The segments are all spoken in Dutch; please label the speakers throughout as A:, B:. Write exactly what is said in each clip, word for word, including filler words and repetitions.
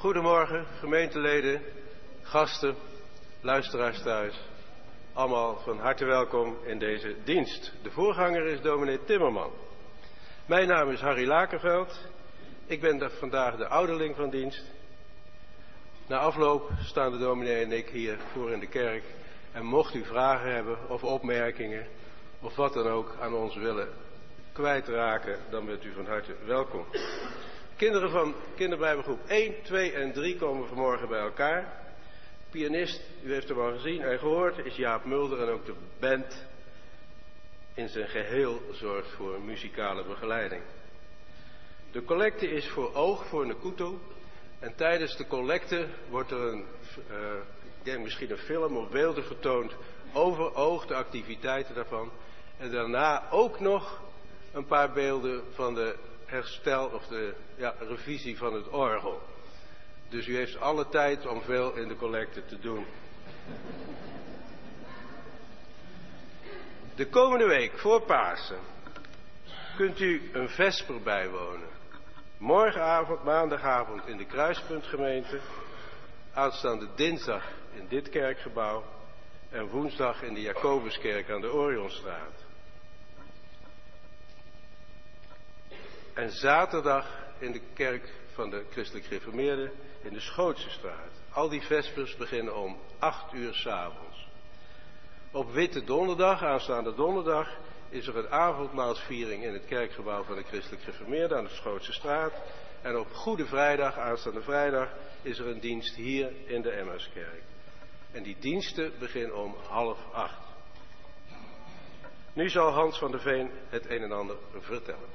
A: Goedemorgen, gemeenteleden, gasten, luisteraars thuis. Allemaal van harte welkom in deze dienst. De voorganger is dominee Timmerman. Mijn naam is Harry Lakenveld. Ik ben vandaag de ouderling van dienst. Na afloop staan de dominee en ik hier voor in de kerk. En mocht u vragen hebben of opmerkingen of wat dan ook aan ons willen kwijtraken, dan bent u van harte welkom. Kinderen van kinderbijbelgroep één, twee en drie komen vanmorgen bij elkaar. Pianist, u heeft hem al gezien en gehoord, is Jaap Mulder en ook de band in zijn geheel zorgt voor muzikale begeleiding. De collecte is voor oog voor Nkuto en tijdens de collecte wordt er een, uh, ik denk misschien een film of beelden vertoond over oog, de activiteiten daarvan. En daarna ook nog een paar beelden van de herstel of de ja, revisie van het orgel. Dus u heeft alle tijd om veel in de collecte te doen. De komende week voor Pasen kunt u een vesper bijwonen. Morgenavond, maandagavond in de Kruispuntgemeente. Aanstaande dinsdag in dit kerkgebouw. En woensdag in de Jacobuskerk aan de Orionstraat. En zaterdag in de kerk van de Christelijk Gereformeerden in de Schootse straat. Al die vespers beginnen om acht uur 's avonds. Op Witte Donderdag, aanstaande donderdag, is er een avondmaalsviering in het kerkgebouw van de Christelijk Gereformeerden aan de Schootse straat. En op Goede Vrijdag, aanstaande vrijdag, is er een dienst hier in de Emmauskerk. En die diensten beginnen om half acht. Nu zal Hans van der Veen het een en ander vertellen.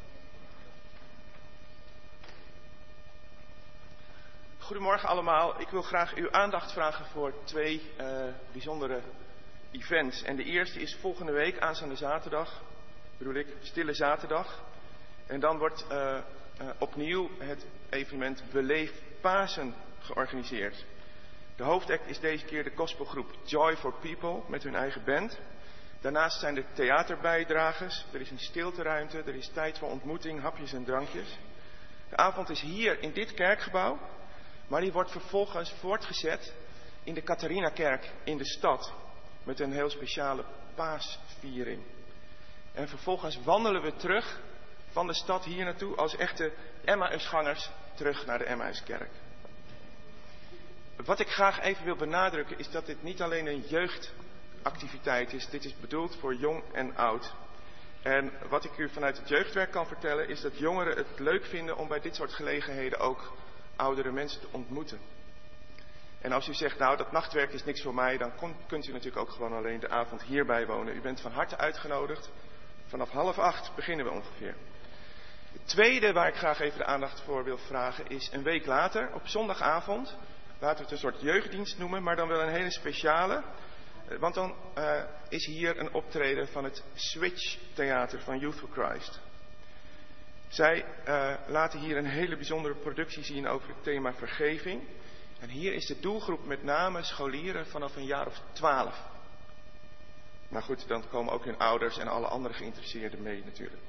B: Goedemorgen allemaal. Ik wil graag uw aandacht vragen voor twee uh, bijzondere events. En de eerste is volgende week, aanstaande zaterdag, bedoel ik, Stille Zaterdag. En dan wordt uh, uh, opnieuw het evenement Beleef Pasen georganiseerd. De hoofdact is deze keer de gospelgroep Joy for People met hun eigen band. Daarnaast zijn er theaterbijdragers, er is een stilteruimte, er is tijd voor ontmoeting, hapjes en drankjes. De avond is hier in dit kerkgebouw. Maar die wordt vervolgens voortgezet in de Catharinakerk in de stad. Met een heel speciale paasviering. En vervolgens wandelen we terug van de stad hier naartoe als echte Emmausgangers terug naar de Emmauskerk. Wat ik graag even wil benadrukken is dat dit niet alleen een jeugdactiviteit is. Dit is bedoeld voor jong en oud. En wat ik u vanuit het jeugdwerk kan vertellen is dat jongeren het leuk vinden om bij dit soort gelegenheden ook oudere mensen te ontmoeten. En als u zegt, nou dat nachtwerk is niks voor mij, dan kon, kunt u natuurlijk ook gewoon alleen de avond hier bijwonen. U bent van harte uitgenodigd. Vanaf half acht beginnen we ongeveer. Het tweede waar ik graag even de aandacht voor wil vragen is een week later, op zondagavond. Laten we het een soort jeugddienst noemen, maar dan wel een hele speciale. Want dan uh, is hier een optreden van het Switch Theater van Youth for Christ. Zij uh, laten hier een hele bijzondere productie zien over het thema vergeving. En hier is de doelgroep met name scholieren vanaf een jaar of twaalf. Maar goed, dan komen ook hun ouders en alle andere geïnteresseerden mee natuurlijk.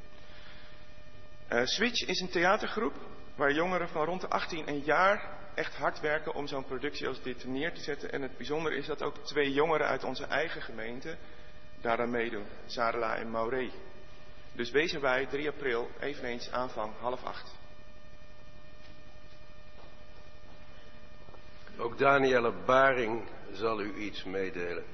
B: Uh, Switch is een theatergroep waar jongeren van rond de achttien jaar echt hard werken om zo'n productie als dit neer te zetten. En het bijzondere is dat ook twee jongeren uit onze eigen gemeente daaraan meedoen. Sarela en Mauré. Dus wees erbij, drie april, eveneens aanvang, half acht.
A: Ook Danielle Baring zal u iets meedelen.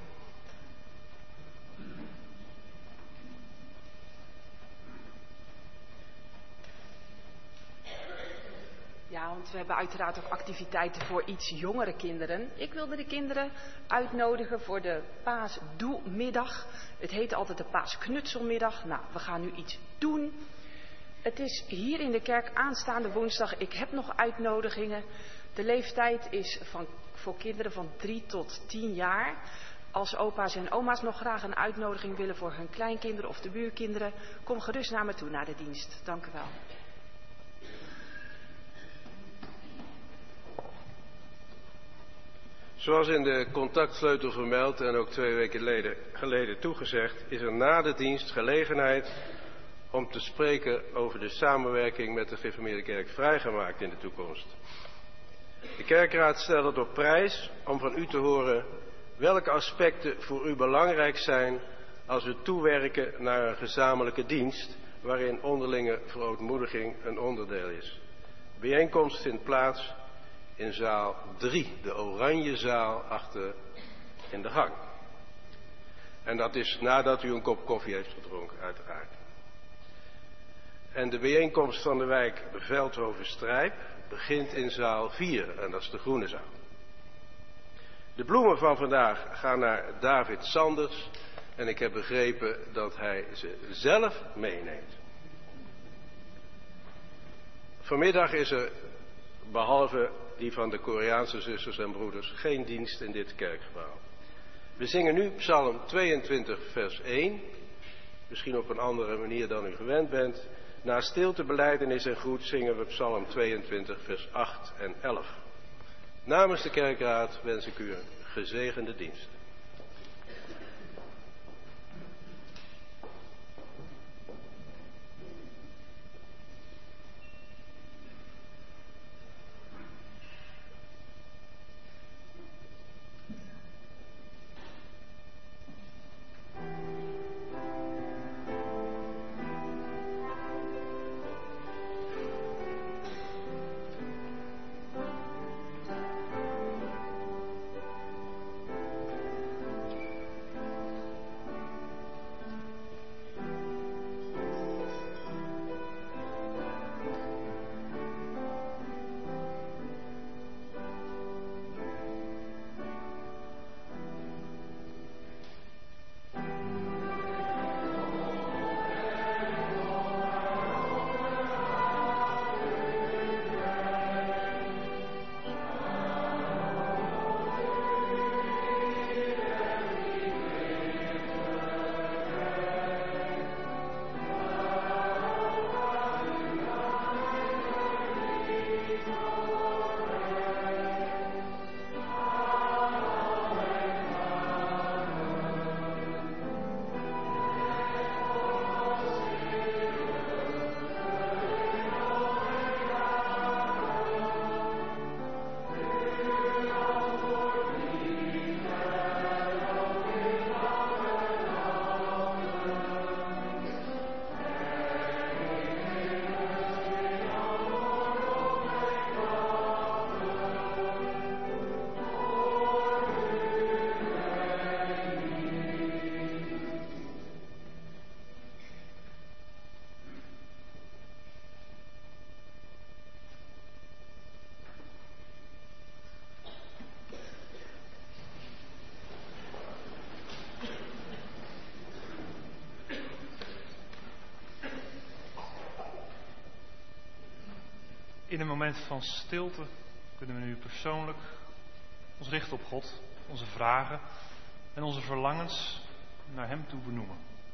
C: Ja, want we hebben uiteraard ook activiteiten voor iets jongere kinderen. Ik wilde de kinderen uitnodigen voor de paasdoemiddag. Het heet altijd de paasknutselmiddag. Nou, we gaan nu iets doen. Het is hier in de kerk aanstaande woensdag. Ik heb nog uitnodigingen. De leeftijd is van, voor kinderen van drie tot tien jaar. Als opa's en oma's nog graag een uitnodiging willen voor hun kleinkinderen of de buurkinderen, kom gerust naar me toe, naar de dienst. Dank u wel.
A: Zoals in de contactsleutel vermeld en ook twee weken geleden, geleden toegezegd, is er na de dienst gelegenheid om te spreken over de samenwerking met de Gereformeerde Kerk vrijgemaakt in de toekomst. kerkraad stelt het op prijs om van u te horen welke aspecten voor u belangrijk zijn als we toewerken naar een gezamenlijke dienst waarin onderlinge verootmoediging een onderdeel is. De bijeenkomst vindt plaats in zaal drie, de oranje zaal achter in de gang. En dat is nadat u een kop koffie heeft gedronken, uiteraard. En de bijeenkomst van de wijk Veldhoven-Strijp begint in zaal vier, en dat is de groene zaal. De bloemen van vandaag gaan naar David Sanders en ik heb begrepen dat hij ze zelf meeneemt. Vanmiddag is er, behalve die van de Koreaanse zusters en broeders, geen dienst in dit kerkgebouw. We zingen nu Psalm tweeëntwintig vers één, misschien op een andere manier dan u gewend bent. Na stilte, belijdenis en groet zingen we Psalm tweeëntwintig vers acht en elf. Namens de kerkraad wens ik u een gezegende dienst.
D: In een moment van stilte kunnen we nu persoonlijk ons richten op God, onze vragen en onze verlangens naar Hem toe benoemen.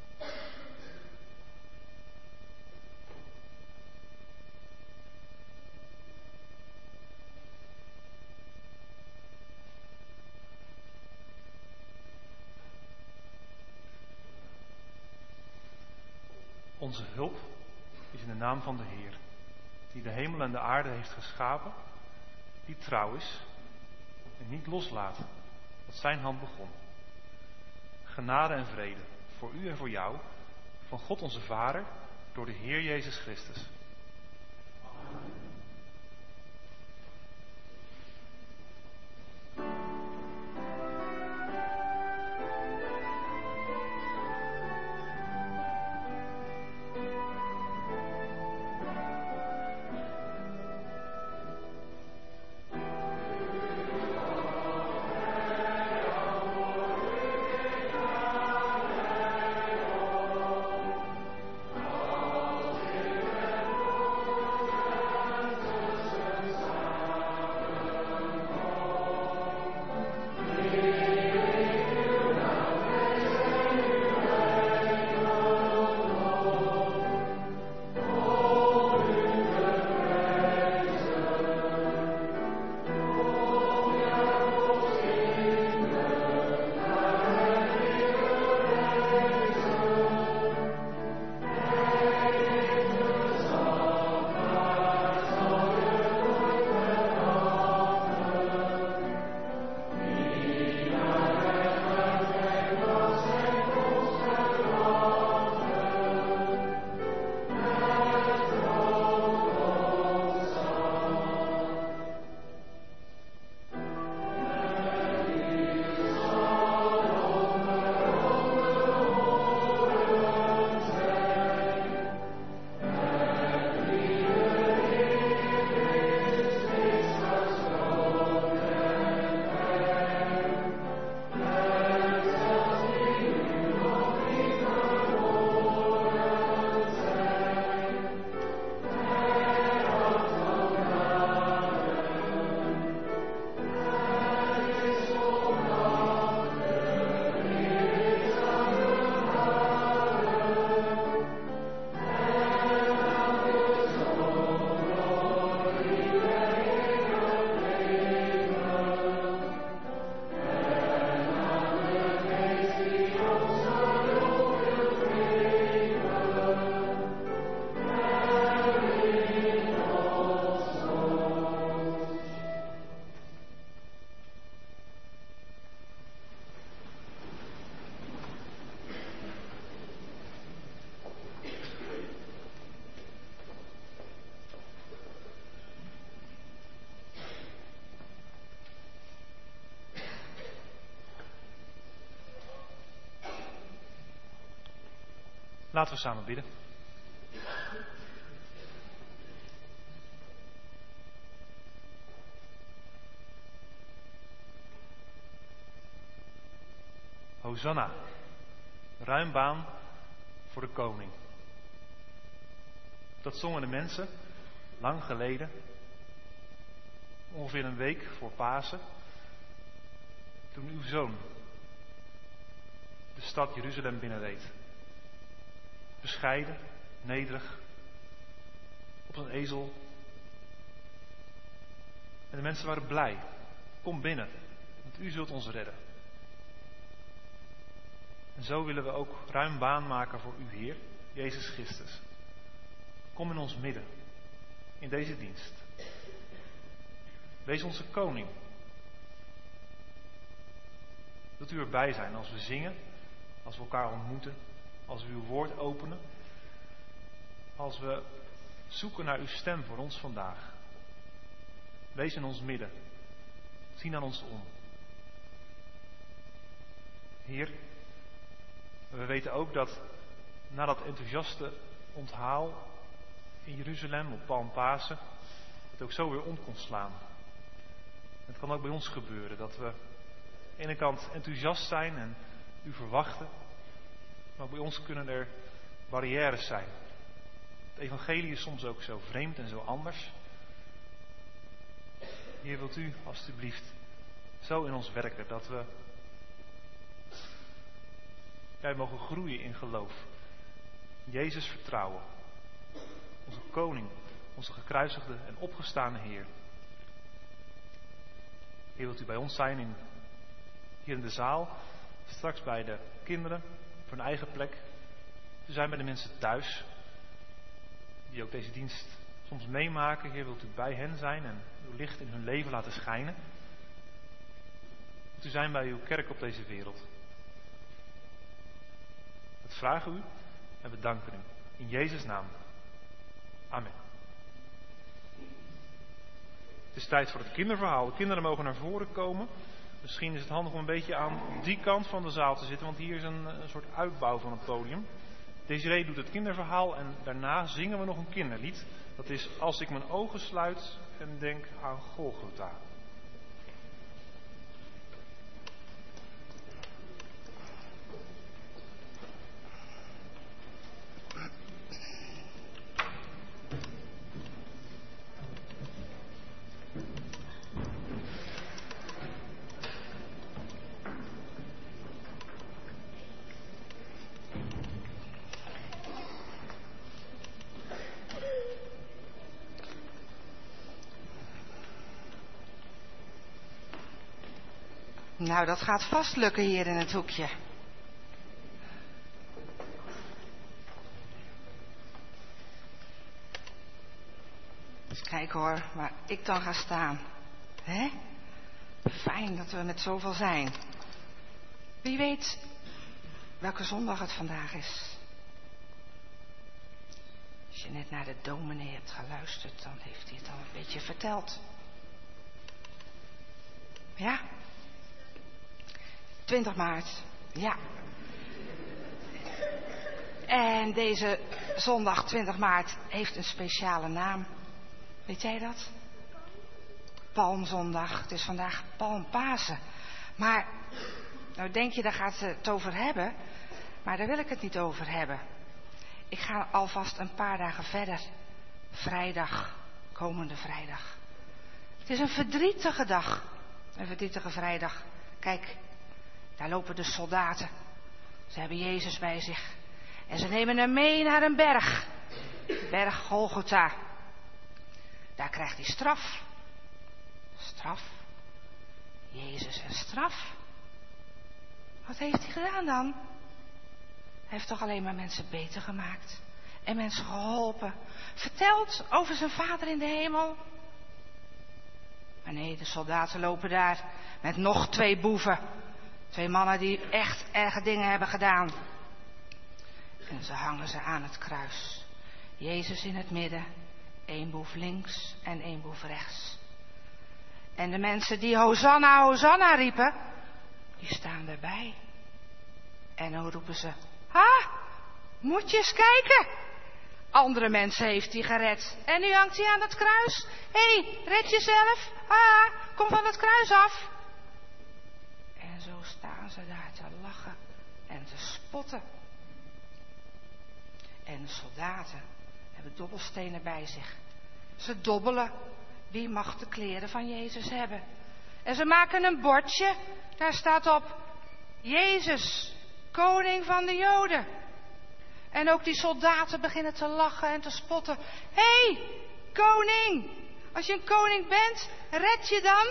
D: Onze hulp is in de naam van de Heer, die de hemel en de aarde heeft geschapen, die trouw is en niet loslaat wat zijn hand begon. Genade en vrede voor u en voor jou, van God onze Vader, door de Heer Jezus Christus.
E: Oh
D: Laten we samen bidden. Hosanna, ruim baan voor de koning. Dat zongen de mensen lang geleden, ongeveer een week voor Pasen, toen uw zoon de stad Jeruzalem binnenreed. Bescheiden, nederig, op een ezel. En de mensen waren blij. Kom binnen, want u zult ons redden. En zo willen we ook ruim baan maken voor uw Heer, Jezus Christus. Kom in ons midden, in deze dienst. Wees onze koning. Wilt u erbij zijn als we zingen, als we elkaar ontmoeten, als we uw woord openen, als we zoeken naar uw stem voor ons vandaag. Wees in ons midden. Zie naar ons om. Heer, we weten ook dat na dat enthousiaste onthaal in Jeruzalem op Palmpasen het ook zo weer om kon slaan. Het kan ook bij ons gebeuren dat we aan de ene kant enthousiast zijn en u verwachten, maar ook bij ons kunnen er barrières zijn. Het evangelie is soms ook zo vreemd en zo anders. Heer, wilt u alstublieft zo in ons werken dat we wij mogen groeien in geloof. Jezus vertrouwen. Onze koning, onze gekruisigde en opgestane Heer. Heer, wilt u bij ons zijn in, hier in de zaal, straks bij de kinderen, voor een eigen plek. We zijn bij de mensen thuis, die ook deze dienst soms meemaken. Heer, wilt u bij hen zijn en uw licht in hun leven laten schijnen. Wilt u zijn bij uw kerk op deze wereld. Dat vragen we u en we danken u. In Jezus' naam. Amen. Het is tijd voor het kinderverhaal. De kinderen mogen naar voren komen. Misschien is het handig om een beetje aan die kant van de zaal te zitten, want hier is een, een soort uitbouw van het podium. Desiree doet het kinderverhaal en daarna zingen we nog een kinderlied. Dat is Als ik mijn ogen sluit en denk aan Golgotha.
E: Nou, dat gaat vast lukken hier in het hoekje. Eens kijken hoor, waar ik dan ga staan. Hè? Fijn dat we met zoveel zijn. Wie weet welke zondag het vandaag is. Als je net naar de dominee hebt geluisterd, dan heeft hij het al een beetje verteld. Ja? twintig maart, ja. En deze zondag twintig maart heeft een speciale naam. Weet jij dat? Palmzondag. Het is vandaag Palmpasen. Maar, nou denk je, daar gaat ze het over hebben. Maar daar wil ik het niet over hebben. Ik ga alvast een paar dagen verder. Vrijdag, komende vrijdag. Het is een verdrietige dag. Een verdrietige vrijdag. Kijk. Daar lopen de soldaten. Ze hebben Jezus bij zich. En ze nemen hem mee naar een berg. Berg Golgotha. Daar krijgt hij straf. Straf? Jezus en straf? Wat heeft hij gedaan dan? Hij heeft toch alleen maar mensen beter gemaakt. En mensen geholpen. Verteld over zijn vader in de hemel. Maar nee, de soldaten lopen daar met nog twee boeven. Twee mannen die echt erge dingen hebben gedaan. En ze hangen ze aan het kruis. Jezus in het midden. Eén boef links en één boef rechts. En de mensen die Hosanna, Hosanna riepen, die staan erbij. En dan roepen ze, ha, Moet je eens kijken. Andere mensen heeft hij gered. En nu hangt hij aan het kruis. Hé, hey, red jezelf. Ah, kom van het kruis af. En zo staan ze daar te lachen en te spotten. En de soldaten hebben dobbelstenen bij zich. Ze dobbelen. Wie mag de kleren van Jezus hebben? En ze maken een bordje. Daar staat op: Jezus, koning van de Joden. En ook die soldaten beginnen te lachen en te spotten. Hé, hey, koning! Als je een koning bent, red je dan?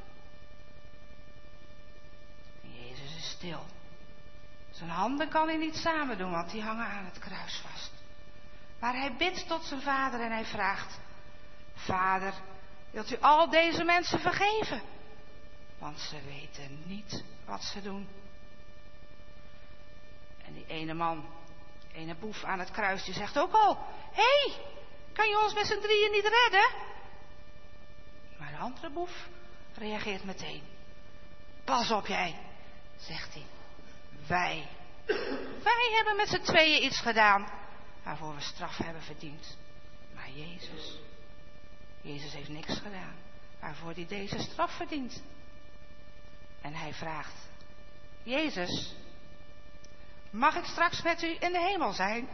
E: En Jezus is stil. Zijn handen kan hij niet samen doen, want die hangen aan het kruis vast. Maar hij bidt tot zijn vader en hij vraagt: Vader, wilt u al deze mensen vergeven? Want ze weten niet wat ze doen. En die ene man, ene boef aan het kruis, die zegt ook al: Hé, hey, kan je ons met z'n drieën niet redden? Maar de andere boef reageert meteen: Pas op jij, zegt hij. Wij, wij hebben met z'n tweeën iets gedaan waarvoor we straf hebben verdiend. Maar Jezus, Jezus heeft niks gedaan waarvoor hij deze straf verdient. En hij vraagt: Jezus, mag ik straks met u in de hemel zijn?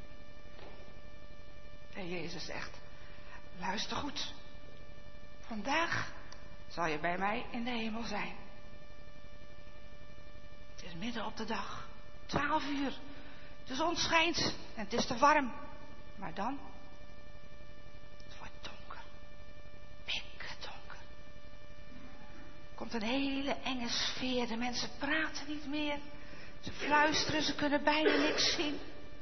E: En Jezus zegt: Luister goed. Vandaag zal je bij mij in de hemel zijn. Het is midden op de dag. Twaalf uur. De zon schijnt en het is te warm. Maar dan, het wordt donker. Pikdonker. Er komt een hele enge sfeer. De mensen praten niet meer. Ze fluisteren, ze kunnen bijna niks zien.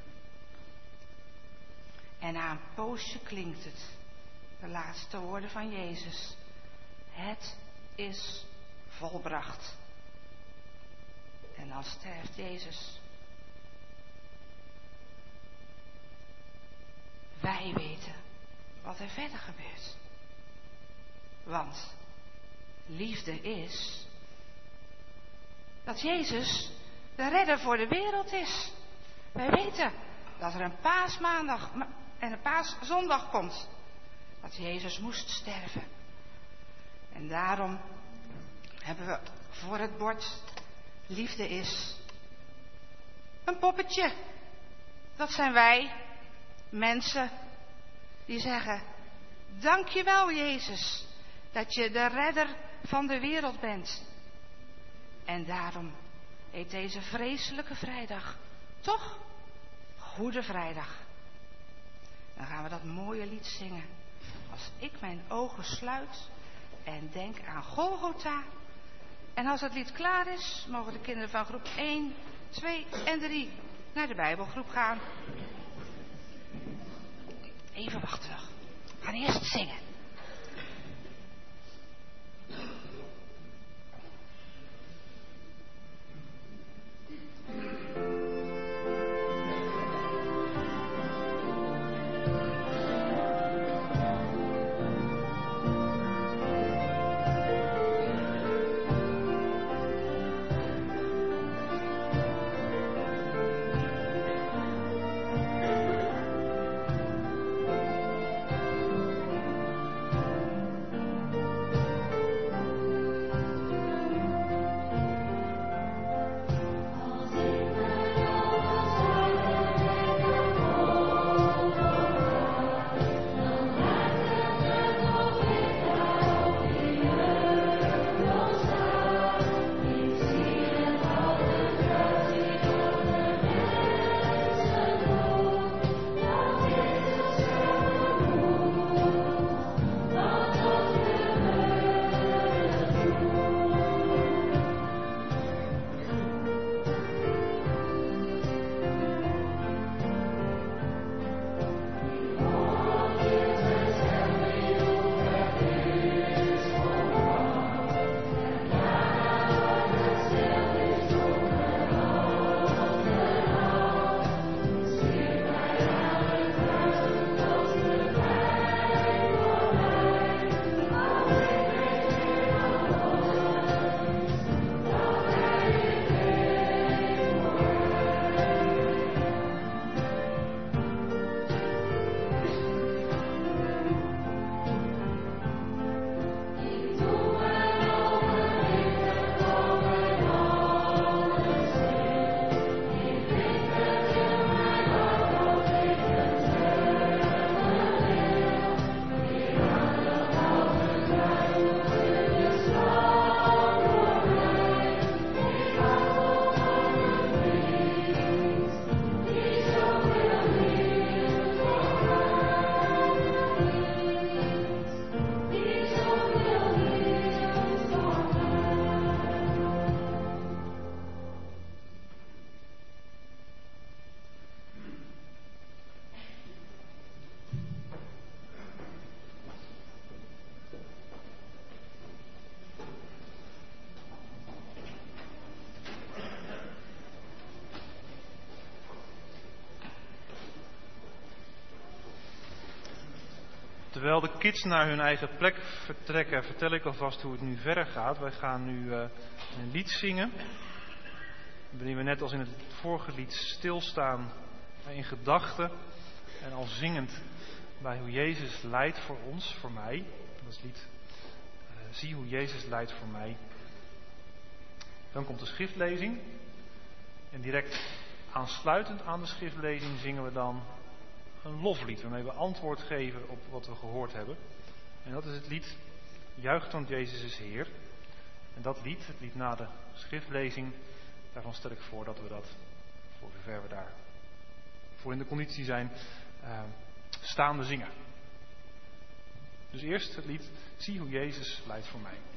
E: En na een poosje klinkt het. De laatste woorden van Jezus. Het is volbracht. En dan sterft Jezus. Wij weten wat er verder gebeurt. Want liefde is dat Jezus de redder voor de wereld is. Wij weten dat er een paasmaandag en een paaszondag komt. Dat Jezus moest sterven. En daarom hebben we voor het bord liefde is een poppetje. Dat zijn wij, mensen die zeggen: Dank je wel, Jezus, dat je de redder van de wereld bent. En daarom heet deze vreselijke vrijdag toch Goede Vrijdag. Dan gaan we dat mooie lied zingen. Als ik mijn ogen sluit en denk aan Golgotha. En als het lied klaar is, mogen de kinderen van groep één, twee en drie naar de Bijbelgroep gaan. Even wachten nog. We gaan eerst zingen.
D: terwijl de kids naar hun eigen plek vertrekken, vertel ik alvast hoe het nu verder gaat. Wij gaan nu uh, een lied zingen, waarin we net als in het vorige lied stilstaan in gedachten en al zingend bij hoe Jezus lijdt voor ons, voor mij. Dat is het lied uh, Zie hoe Jezus lijdt voor mij. Dan komt de schriftlezing en direct aansluitend aan de schriftlezing zingen we dan een loflied waarmee we antwoord geven op wat we gehoord hebben. En dat is het lied Juicht, want Jezus is Heer. En dat lied, het lied na de schriftlezing, daarvan stel ik voor dat we dat, voor zover we daar voor in de conditie zijn, uh, staande zingen. Dus eerst het lied Zie hoe Jezus lijdt voor mij.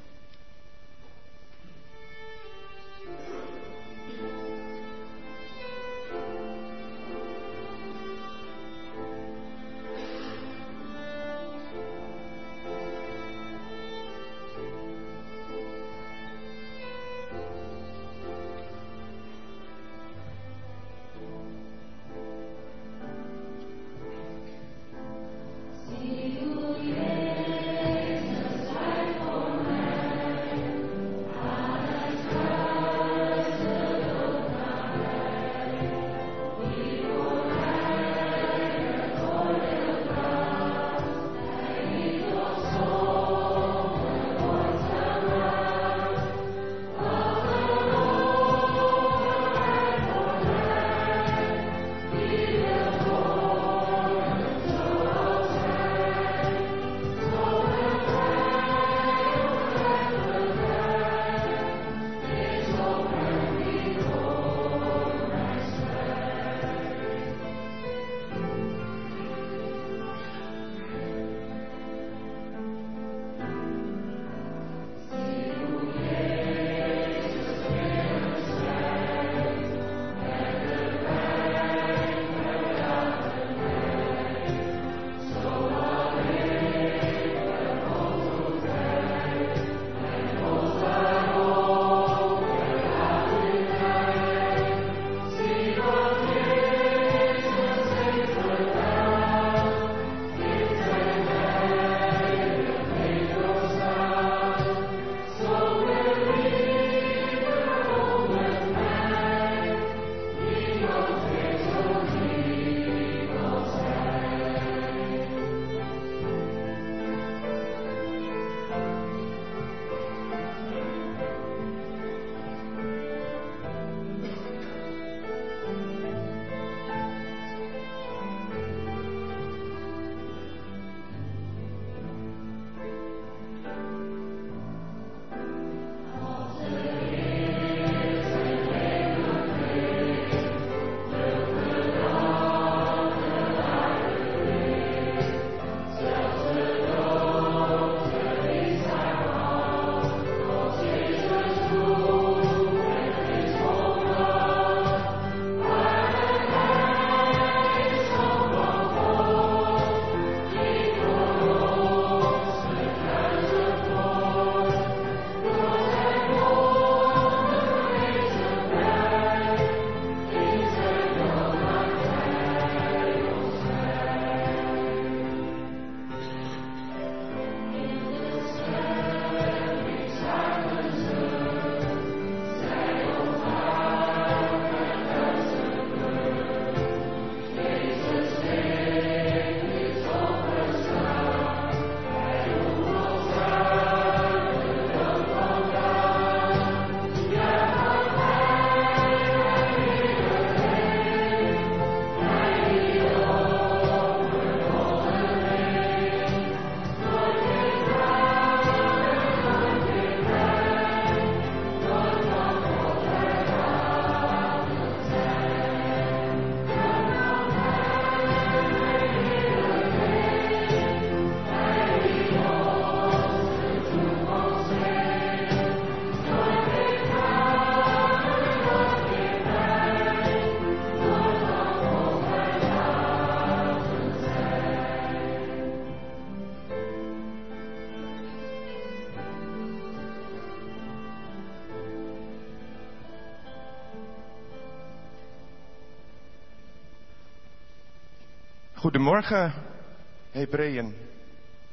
B: Goedemorgen, Hebreeën.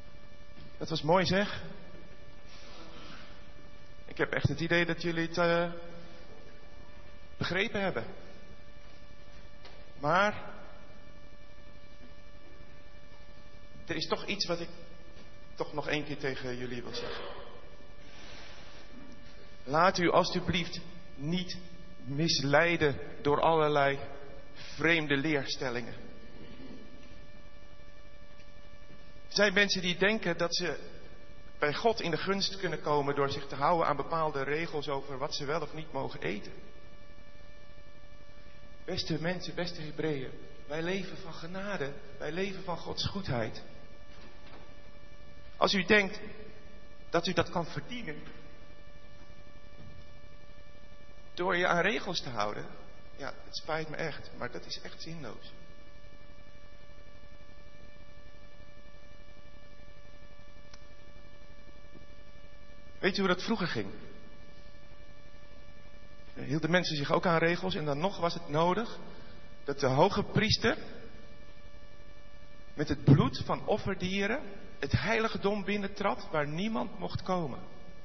B: Dat was mooi zeg. Ik heb echt het idee dat jullie het uh, begrepen hebben. Maar er is toch iets wat ik toch nog één keer tegen jullie wil zeggen. Laat u alstublieft niet misleiden door allerlei vreemde leerstellingen. Er zijn mensen die denken dat ze bij God in de gunst kunnen komen door zich te houden aan bepaalde regels over wat ze wel of niet mogen eten. Beste mensen, beste Hebreeën, wij leven van genade, wij leven van Gods goedheid. Als u denkt dat u dat kan verdienen door je aan regels te houden, ja, het spijt me echt, maar dat is echt zinloos. Weet je hoe dat vroeger ging? Hielden mensen zich ook aan regels en dan nog was het nodig dat de hoge priester met het bloed van offerdieren het heiligdom binnentrad waar niemand mocht komen.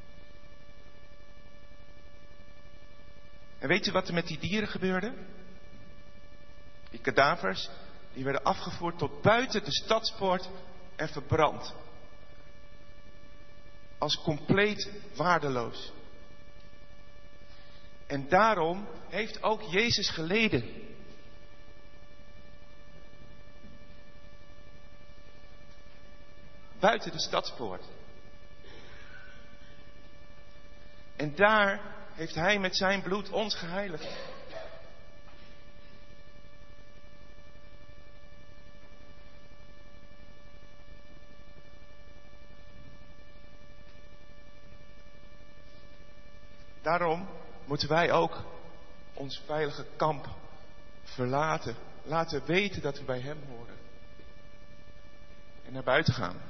B: En weet je wat er met die dieren gebeurde? Die kadavers, die werden afgevoerd tot buiten de stadspoort en verbrand. Als compleet waardeloos. En daarom heeft ook Jezus geleden. Buiten de stadspoort. En daar heeft hij met zijn bloed ons geheiligd. Daarom moeten wij ook ons veilige kamp verlaten. Laten weten dat we bij hem horen. En naar buiten gaan.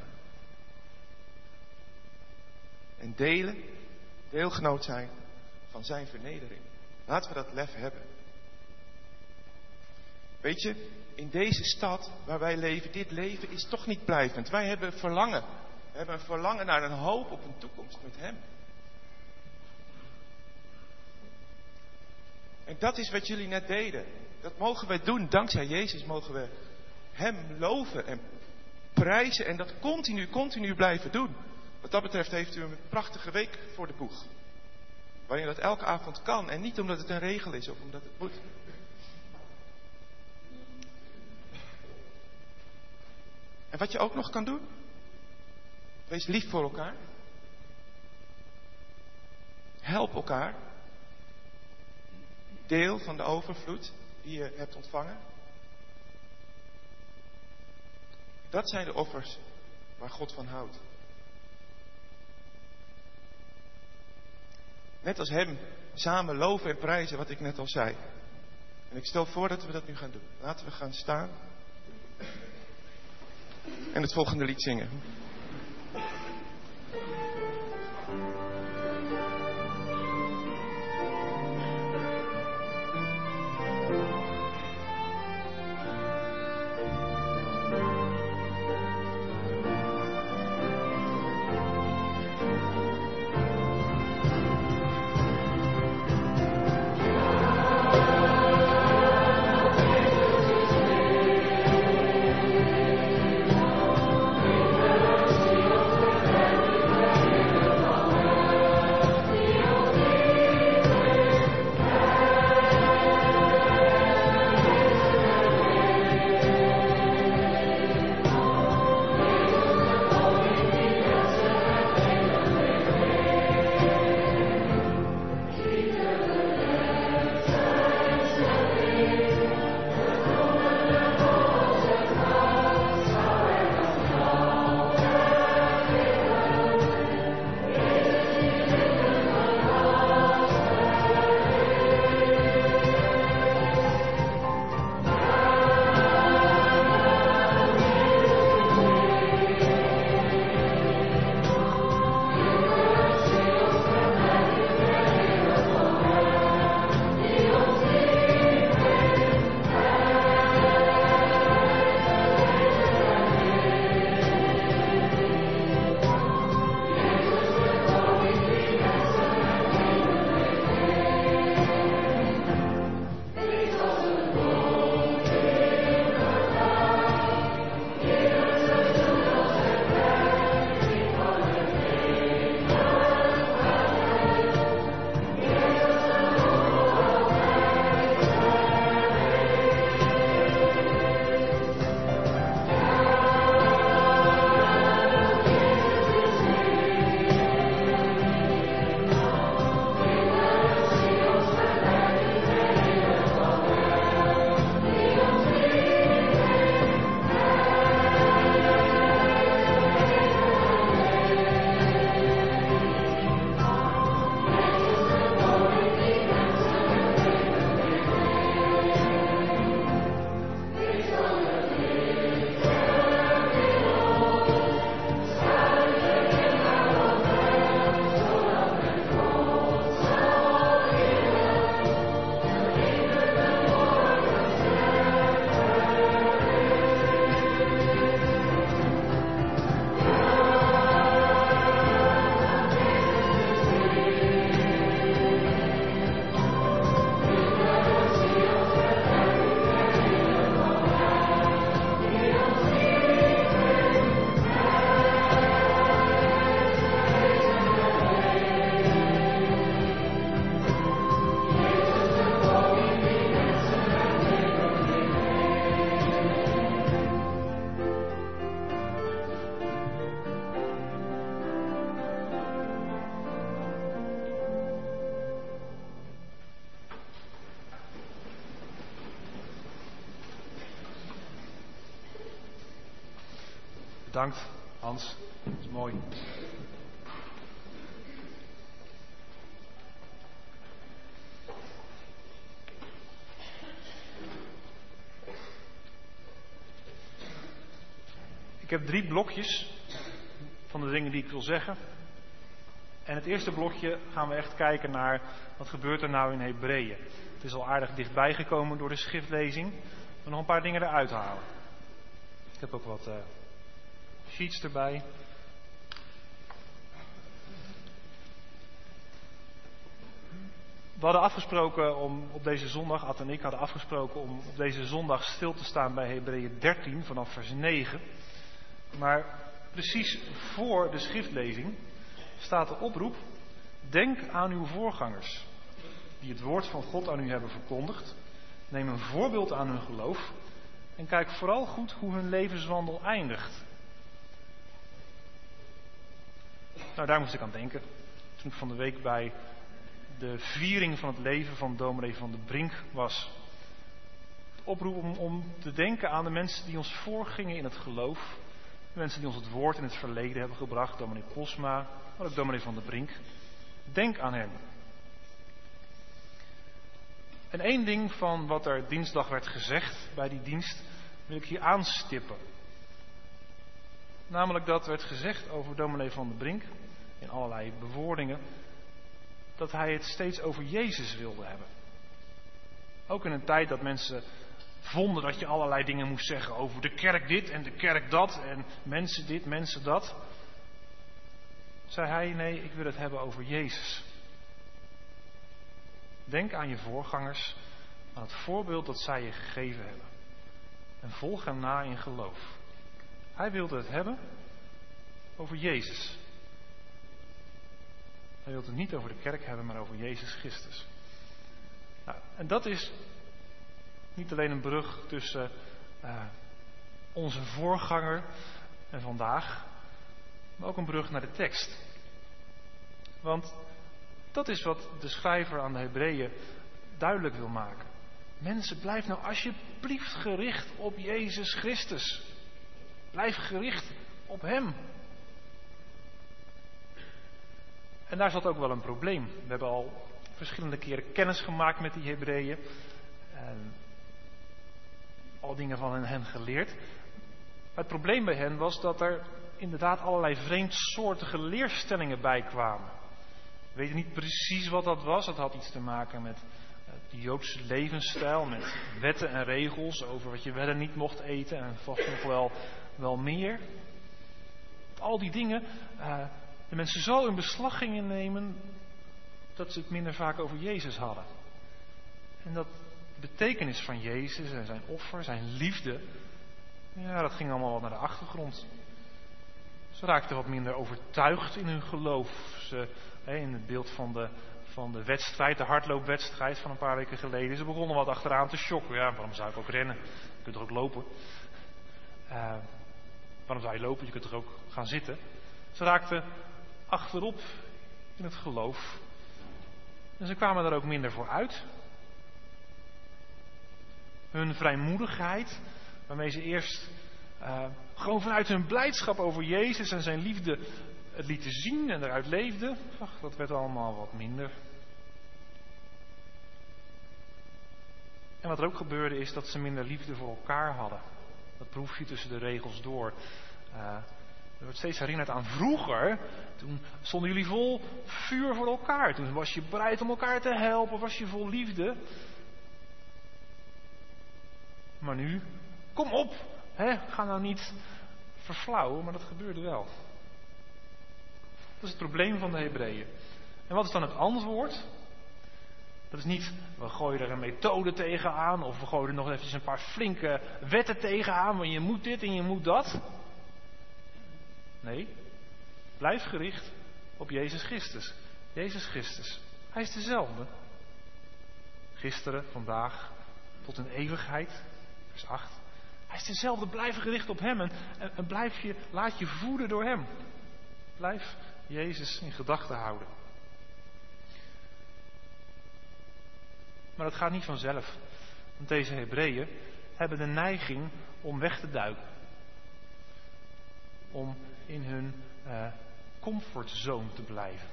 B: En delen, deelgenoot zijn van zijn vernedering. Laten we dat lef hebben. Weet je, in deze stad waar wij leven, dit leven is toch niet blijvend. Wij hebben verlangen. We hebben een verlangen naar een hoop op een toekomst met hem. En dat is wat jullie net deden. Dat mogen wij doen. Dankzij Jezus mogen we hem loven en prijzen. En dat continu, continu blijven doen. Wat dat betreft heeft u een prachtige week voor de boeg. Waarin dat elke avond kan. En niet omdat het een regel is of omdat het moet. En wat je ook nog kan doen. Wees lief voor elkaar. Help elkaar. Deel van de overvloed die je hebt ontvangen. Dat zijn de offers waar God van houdt. Net als hem samen loven en prijzen wat ik net al zei. En ik stel voor dat we dat nu gaan doen. Laten we gaan staan. En het volgende lied zingen.
D: Bedankt, Hans. Dat is mooi. Ik heb drie blokjes van de dingen die ik wil zeggen. En het eerste blokje gaan we echt kijken naar wat gebeurt er nou in Hebreeën. Het is al aardig dichtbij gekomen door de schriftlezing. Maar nog een paar dingen eruit halen. Ik heb ook wat uh, sheets erbij. We hadden afgesproken om op deze zondag, Ad en ik hadden afgesproken om op deze zondag stil te staan bij Hebreeën dertien vanaf vers negen. Maar precies voor de schriftlezing staat de oproep: denk aan uw voorgangers, die het woord van God aan u hebben verkondigd. Neem een voorbeeld aan hun geloof en kijk vooral goed hoe hun levenswandel eindigt. Nou, daar moest ik aan denken toen ik van de week bij de viering van het leven van dominee Van de Brink was. De oproep om, om te denken aan de mensen die ons voorgingen in het geloof. De mensen die ons het woord in het verleden hebben gebracht. Dominee Posma, maar ook dominee Van de Brink. Denk aan hen. En één ding van wat er dinsdag werd gezegd bij die dienst wil ik hier aanstippen. Namelijk dat werd gezegd over dominee Van de Brink in allerlei bewoordingen, dat hij het steeds over Jezus wilde hebben. Ook in een tijd dat mensen vonden dat je allerlei dingen moest zeggen over de kerk dit en de kerk dat en mensen dit, mensen dat. Zei hij, nee, ik wil het hebben over Jezus. Denk aan je voorgangers, aan het voorbeeld dat zij je gegeven hebben. En volg hem na in geloof. Hij wilde het hebben over Jezus. Hij wilde het niet over de kerk hebben, maar over Jezus Christus. Nou, en dat is niet alleen een brug tussen uh, onze voorganger en vandaag, maar ook een brug naar de tekst. Want dat is wat de schrijver aan de Hebreeën duidelijk wil maken. Mensen, blijf nou alsjeblieft gericht op Jezus Christus. Blijf gericht op Hem. En daar zat ook wel een probleem. We hebben al verschillende keren kennis gemaakt met die Hebreeën. En al dingen van hen geleerd. Maar het probleem bij hen was dat er inderdaad allerlei vreemdsoortige leerstellingen bij kwamen. We weten niet precies wat dat was. Het had iets te maken met de Joodse levensstijl, met wetten en regels over wat je wel en niet mocht eten en vast nog wel, wel meer. Al die dingen uh, de mensen zo in beslag gingen nemen dat ze het minder vaak over Jezus hadden. En dat de betekenis van Jezus en zijn offer, zijn liefde, ja, dat ging allemaal wat naar de achtergrond. Ze raakten wat minder overtuigd in hun geloof. Ze, hè, in het beeld van de, van de wedstrijd, de hardloopwedstrijd van een paar weken geleden. Ze begonnen wat achteraan te shocken. Ja, waarom zou ik ook rennen? Je kunt toch ook lopen? Uh, waarom zou je lopen? Je kunt toch ook gaan zitten? Ze raakten achterop in het geloof. En ze kwamen daar ook minder voor uit. Hun vrijmoedigheid, waarmee ze eerst uh, gewoon vanuit hun blijdschap over Jezus en zijn liefde het lieten zien en eruit leefden, ach, dat werd allemaal wat minder. En wat er ook gebeurde is dat ze minder liefde voor elkaar hadden. Dat proef je tussen de regels door. Uh, er wordt steeds herinnerd aan vroeger. Toen stonden jullie vol vuur voor elkaar. Toen was je bereid om elkaar te helpen. Was je vol liefde. Maar nu, kom op. Hè? Ga nou niet verflauwen. Maar dat gebeurde wel. Dat is het probleem van de Hebreeën. En wat is dan het antwoord? Dat is niet, we gooien er een methode tegenaan. Of we gooien er nog eventjes een paar flinke wetten tegenaan. Want je moet dit en je moet dat. Nee, blijf gericht op Jezus Christus. Jezus Christus, Hij is dezelfde. Gisteren, vandaag, tot in eeuwigheid. Vers acht. Hij is dezelfde, blijf gericht op Hem. En, en, en blijf je, laat je voeden door Hem. Blijf Jezus in gedachten houden. Maar dat gaat niet vanzelf. Want deze Hebreeën hebben de neiging om weg te duiken. om in hun uh, comfortzone te blijven.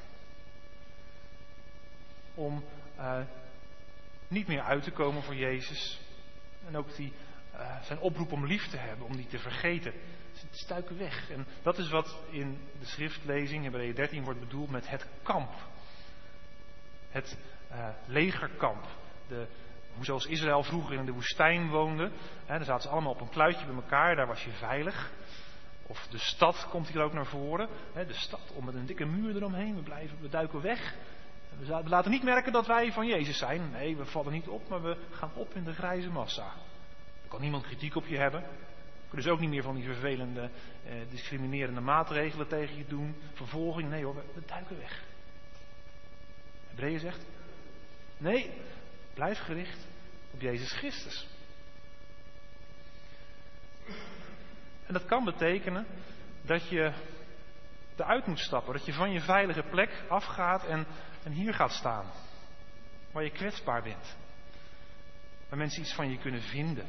D: Om uh, niet meer uit te komen voor Jezus. En ook die, uh, zijn oproep om lief te hebben, om die te vergeten. Ze stuiken weg. En dat is wat in de schriftlezing, Hebreeën dertien, wordt bedoeld met het kamp. Het uh, legerkamp. De, hoe zoals Israël vroeger in de woestijn woonde. Hè, daar zaten ze allemaal op een kluitje bij elkaar, daar was je veilig. Of de stad komt hier ook naar voren. Hè, de stad, om met een dikke muur eromheen. We, blijven, we duiken weg. We, we laten niet merken dat wij van Jezus zijn. Nee, we vallen niet op, maar we gaan op in de grijze massa. Er kan niemand kritiek op je hebben. We kunnen dus ook niet meer van die vervelende, eh, discriminerende maatregelen tegen je doen. Vervolging, nee hoor, we, we duiken weg. Hebreeën zegt, nee, blijf gericht op Jezus Christus. En dat kan betekenen dat je eruit moet stappen. Dat je van je veilige plek afgaat en, en hier gaat staan. Waar je kwetsbaar bent. Waar mensen iets van je kunnen vinden.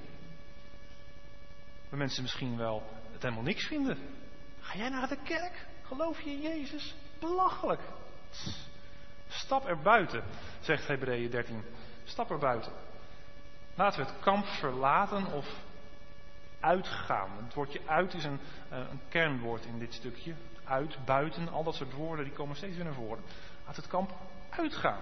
D: Waar mensen misschien wel het helemaal niks vinden. Ga jij naar de kerk? Geloof je in Jezus? Belachelijk. Stap er buiten, zegt Hebreeën dertien. Stap er buiten. Laten we het kamp verlaten of uitgaan. Het woordje uit is een, een kernwoord in dit stukje. Uit, buiten, al dat soort woorden die komen steeds weer naar voren. Laat het kamp uitgaan.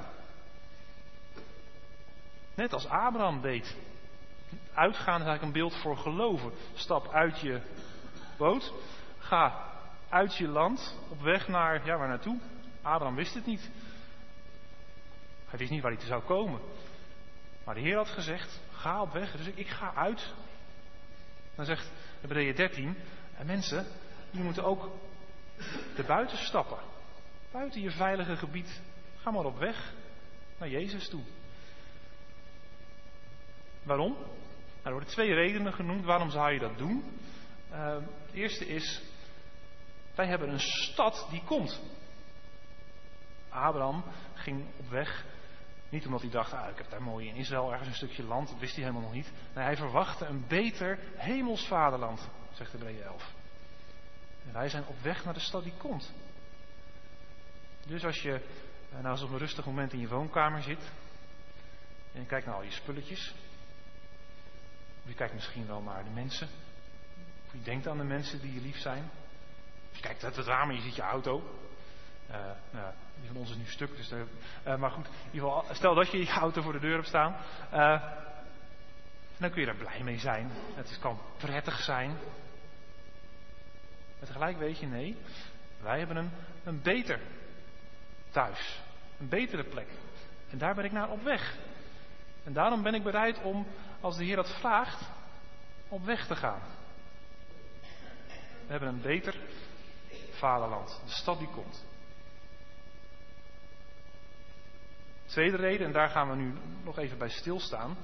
D: Net als Abraham deed. Uitgaan is eigenlijk een beeld voor geloven. Stap uit je boot. Ga uit je land. Op weg naar, ja, waar naartoe? Abraham wist het niet. Hij wist niet waar hij zou komen. Maar de Heer had gezegd, ga op weg. Dus ik, ik ga uit. Dan zegt Hebreeën dertien, en mensen, jullie moeten ook erbuiten stappen. Buiten je veilige gebied. Ga maar op weg naar Jezus toe. Waarom? Nou, er worden twee redenen genoemd. Waarom zou je dat doen? Uh, het eerste is, wij hebben een stad die komt. Abraham ging op weg, niet omdat hij dacht, ah, ik heb daar mooi in Israël ergens een stukje land, dat wist hij helemaal nog niet. Nee, hij verwachtte een beter hemels vaderland, zegt Hebreeën elf. En wij zijn op weg naar de stad die komt. Dus als je nou eens op een rustig moment in je woonkamer zit, en je kijkt naar al je spulletjes, of je kijkt misschien wel naar de mensen, of je denkt aan de mensen die je lief zijn, of je kijkt uit het raam en je ziet je auto. Uh, nou, die van ons is nu stuk, dus daar, uh, maar goed, in ieder geval, stel dat je je auto voor de deur hebt staan, uh, dan kun je daar blij mee zijn. Het kan prettig zijn. Maar tegelijk weet je, nee, wij hebben een, een beter thuis, een betere plek. En daar ben ik naar op weg. En daarom ben ik bereid om, als de Heer dat vraagt, op weg te gaan. We hebben een beter vaderland, de stad die komt. Tweede reden, en daar gaan we nu nog even bij stilstaan.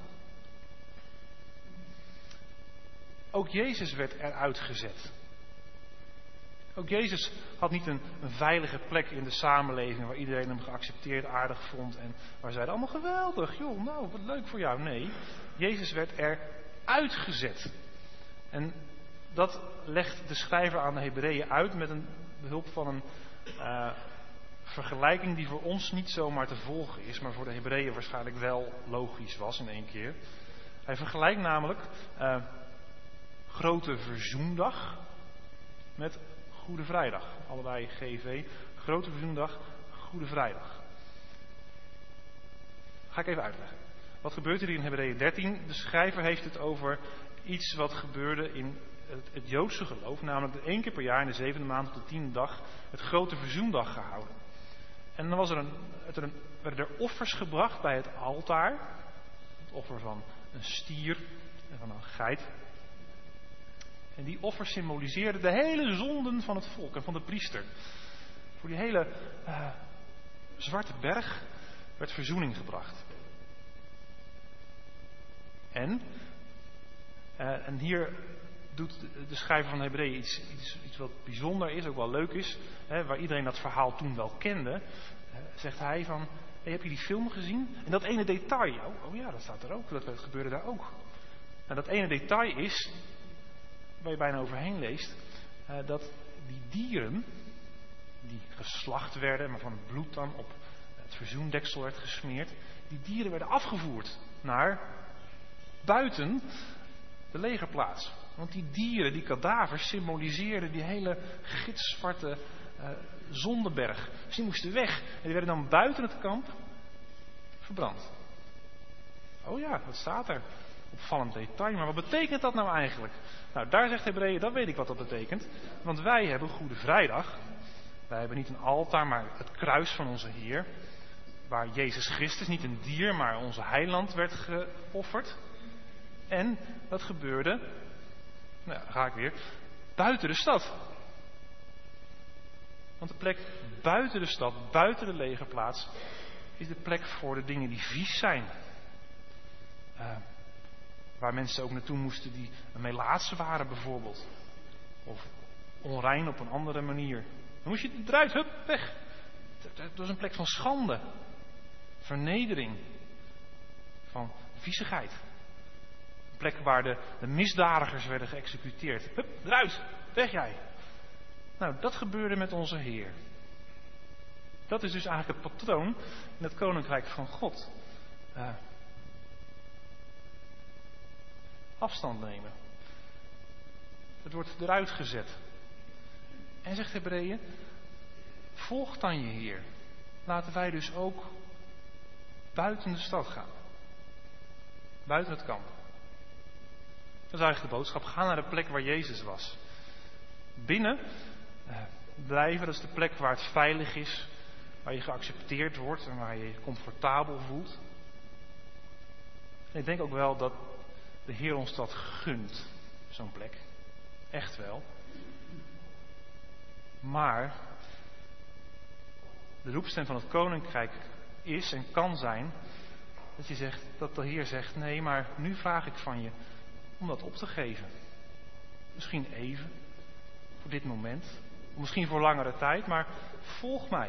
D: Ook Jezus werd eruit gezet. Ook Jezus had niet een, een veilige plek in de samenleving waar iedereen hem geaccepteerd, aardig vond en waar zeiden allemaal geweldig, joh, nou wat leuk voor jou. Nee, Jezus werd eruit gezet. En dat legt de schrijver aan de Hebreeën uit met een behulp van een uh, vergelijking die voor ons niet zomaar te volgen is, maar voor de Hebreeën waarschijnlijk wel logisch was in één keer. Hij vergelijkt namelijk uh, Grote Verzoendag met Goede Vrijdag. Allebei G V. Grote Verzoendag, Goede Vrijdag. Ga ik even uitleggen. Wat gebeurt er hier in Hebreeën dertien? De schrijver heeft het over iets wat gebeurde in het, het Joodse geloof. Namelijk dat één keer per jaar in de zevende maand op de tiende dag het Grote Verzoendag gehouden. En dan was er een, er een, werden er offers gebracht bij het altaar. Het offer van een stier en van een geit. En die offers symboliseerden de hele zonden van het volk en van de priester. Voor die hele uh, zwarte berg werd verzoening gebracht. En, uh, en hier doet de, de schrijver van Hebreeën iets, iets, iets wat bijzonder is, ook wel leuk is. Hè, waar iedereen dat verhaal toen wel kende. Uh, zegt hij van, hey, heb je die film gezien? En dat ene detail, oh, oh ja, dat staat er ook, dat, dat gebeurde daar ook. En dat ene detail is, waar je bijna overheen leest, uh, dat die dieren die geslacht werden, maar van het bloed dan op het verzoendeksel werd gesmeerd, die dieren werden afgevoerd naar buiten de legerplaats. Want die dieren, die kadavers, symboliseerden die hele gitzwarte uh, zondeberg. Dus die moesten weg. En die werden dan buiten het kamp verbrand. Oh ja, wat staat er? Opvallend detail. Maar wat betekent dat nou eigenlijk? Nou, daar zegt Hebreeën, dat weet ik wat dat betekent. Want wij hebben Goede Vrijdag. Wij hebben niet een altaar, maar het kruis van onze Heer. Waar Jezus Christus, niet een dier, maar onze heiland werd geofferd. En dat gebeurde, nou ja, ga ik weer, buiten de stad. Want de plek buiten de stad, buiten de legerplaats, is de plek voor de dingen die vies zijn. Uh, waar mensen ook naartoe moesten die een melaatse waren bijvoorbeeld. Of onrein op een andere manier. Dan moest je eruit, hup, weg. Dat was een plek van schande. Vernedering. Van viezigheid. Een plek waar de, de misdadigers werden geëxecuteerd. Hup, eruit, weg jij. Nou, dat gebeurde met onze Heer. Dat is dus eigenlijk het patroon in het Koninkrijk van God. Uh, afstand nemen. Het wordt eruit gezet. En zegt Hebreeën, volg dan je Heer. Laten wij dus ook buiten de stad gaan. Buiten het kamp. Dat is eigenlijk de boodschap. Ga naar de plek waar Jezus was. Binnen uh, blijven, dat is de plek waar het veilig is. Waar je geaccepteerd wordt en waar je je comfortabel voelt. En ik denk ook wel dat de Heer ons dat gunt. Zo'n plek. Echt wel. Maar de roepstem van het Koninkrijk is en kan zijn dat je zegt, dat de Heer zegt, nee, maar nu vraag ik van je om dat op te geven. Misschien even, voor dit moment, misschien voor langere tijd, maar volg mij.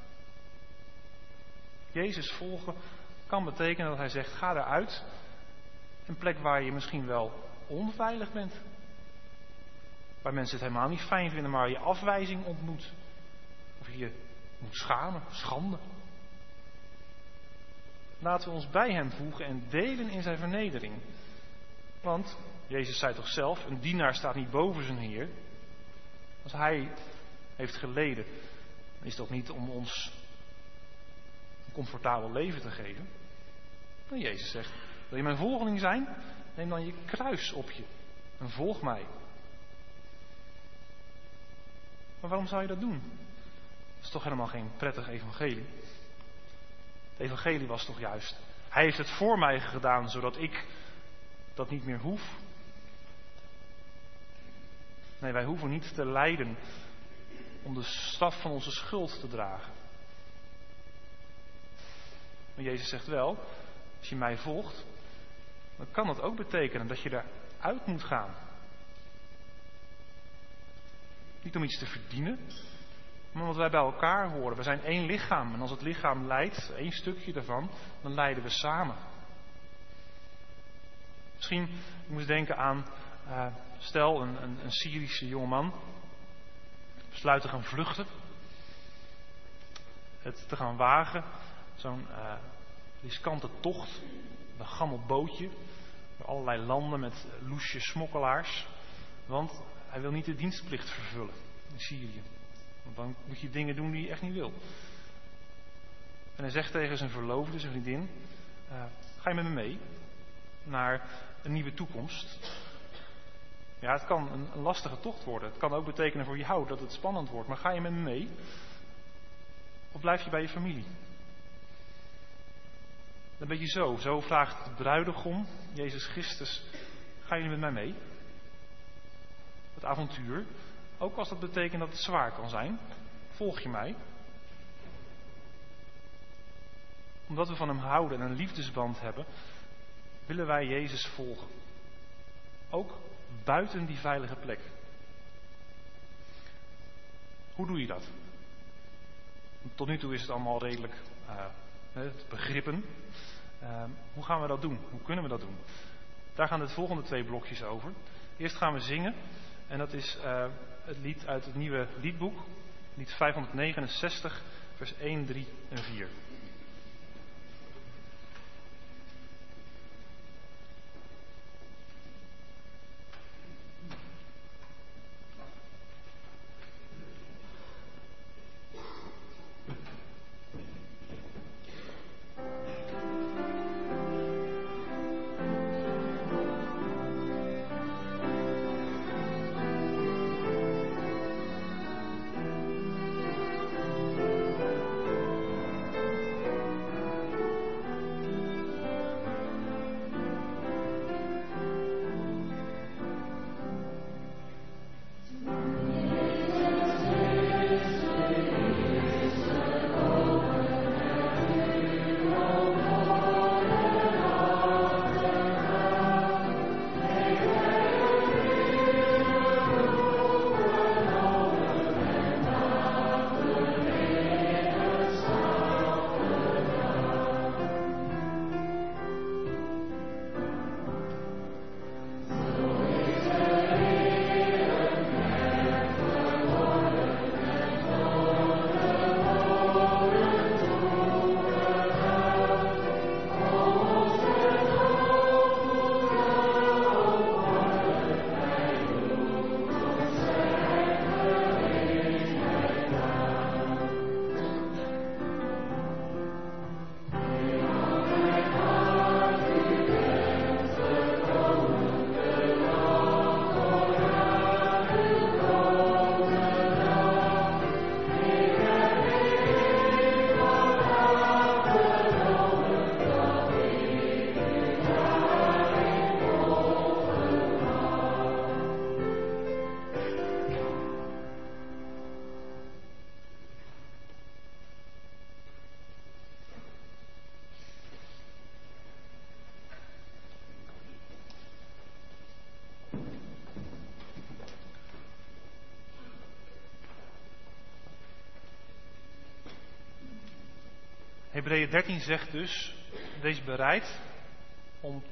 D: Jezus volgen kan betekenen dat hij zegt, ga eruit. Een plek waar je misschien wel onveilig bent. Waar mensen het helemaal niet fijn vinden, maar waar je afwijzing ontmoet. Of je je moet schamen, schande. Laten we ons bij hem voegen en delen in zijn vernedering. Want, Jezus zei toch zelf, een dienaar staat niet boven zijn Heer. Als hij heeft geleden, dan is dat niet om ons een comfortabel leven te geven. Maar Jezus zegt, wil je mijn volgeling zijn? Neem dan je kruis op je en volg mij. Maar waarom zou je dat doen? Dat is toch helemaal geen prettig evangelie? Het evangelie was toch juist, hij heeft het voor mij gedaan, zodat ik dat niet meer hoef. Nee, wij hoeven niet te lijden om de straf van onze schuld te dragen. Maar Jezus zegt wel, als je mij volgt, dan kan dat ook betekenen dat je eruit moet gaan. Niet om iets te verdienen, maar omdat wij bij elkaar horen. We zijn één lichaam en als het lichaam lijdt, één stukje daarvan, dan lijden we samen. Misschien, ik moest denken aan, uh, stel een, een, een Syrische jongeman besluit te gaan vluchten. Het te gaan wagen, zo'n uh, riskante tocht, een gammel bootje, door allerlei landen met loesje smokkelaars. Want hij wil niet de dienstplicht vervullen in Syrië. Want dan moet je dingen doen die je echt niet wil. En hij zegt tegen zijn verloofde, zijn vriendin, uh, ga je met me mee naar een nieuwe toekomst. Ja, het kan een, een lastige tocht worden. Het kan ook betekenen voor jou dat het spannend wordt. Maar ga je met me mee? Of blijf je bij je familie? Een beetje zo. Zo vraagt de bruidegom, Jezus Christus, ga je met mij mee? Het avontuur. Ook als dat betekent dat het zwaar kan zijn. Volg je mij? Omdat we van hem houden en een liefdesband hebben, willen wij Jezus volgen. Ook buiten die veilige plek. Hoe doe je dat? Tot nu toe is het allemaal redelijk uh, begrippen. Uh, hoe gaan we dat doen? Hoe kunnen we dat doen? Daar gaan de volgende twee blokjes over. Eerst gaan we zingen. En dat is uh, het lied uit het nieuwe liedboek, lied vijfhonderdnegenenzestig, vers één, drie en vier. Hebreeën dertien zegt dus, wees bereid om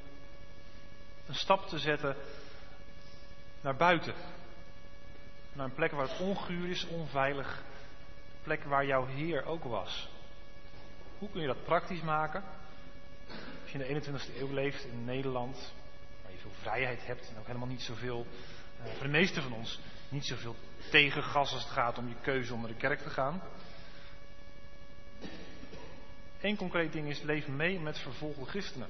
D: een stap te zetten naar buiten. Naar een plek waar het onguur is, onveilig. Een plek waar jouw Heer ook was. Hoe kun je dat praktisch maken? Als je in de eenentwintigste eeuw leeft in Nederland, waar je veel vrijheid hebt en ook helemaal niet zoveel, uh, voor de meesten van ons, niet zoveel tegengas als het gaat om je keuze om naar de kerk te gaan. Eén concreet ding is, leef mee met vervolgde christenen.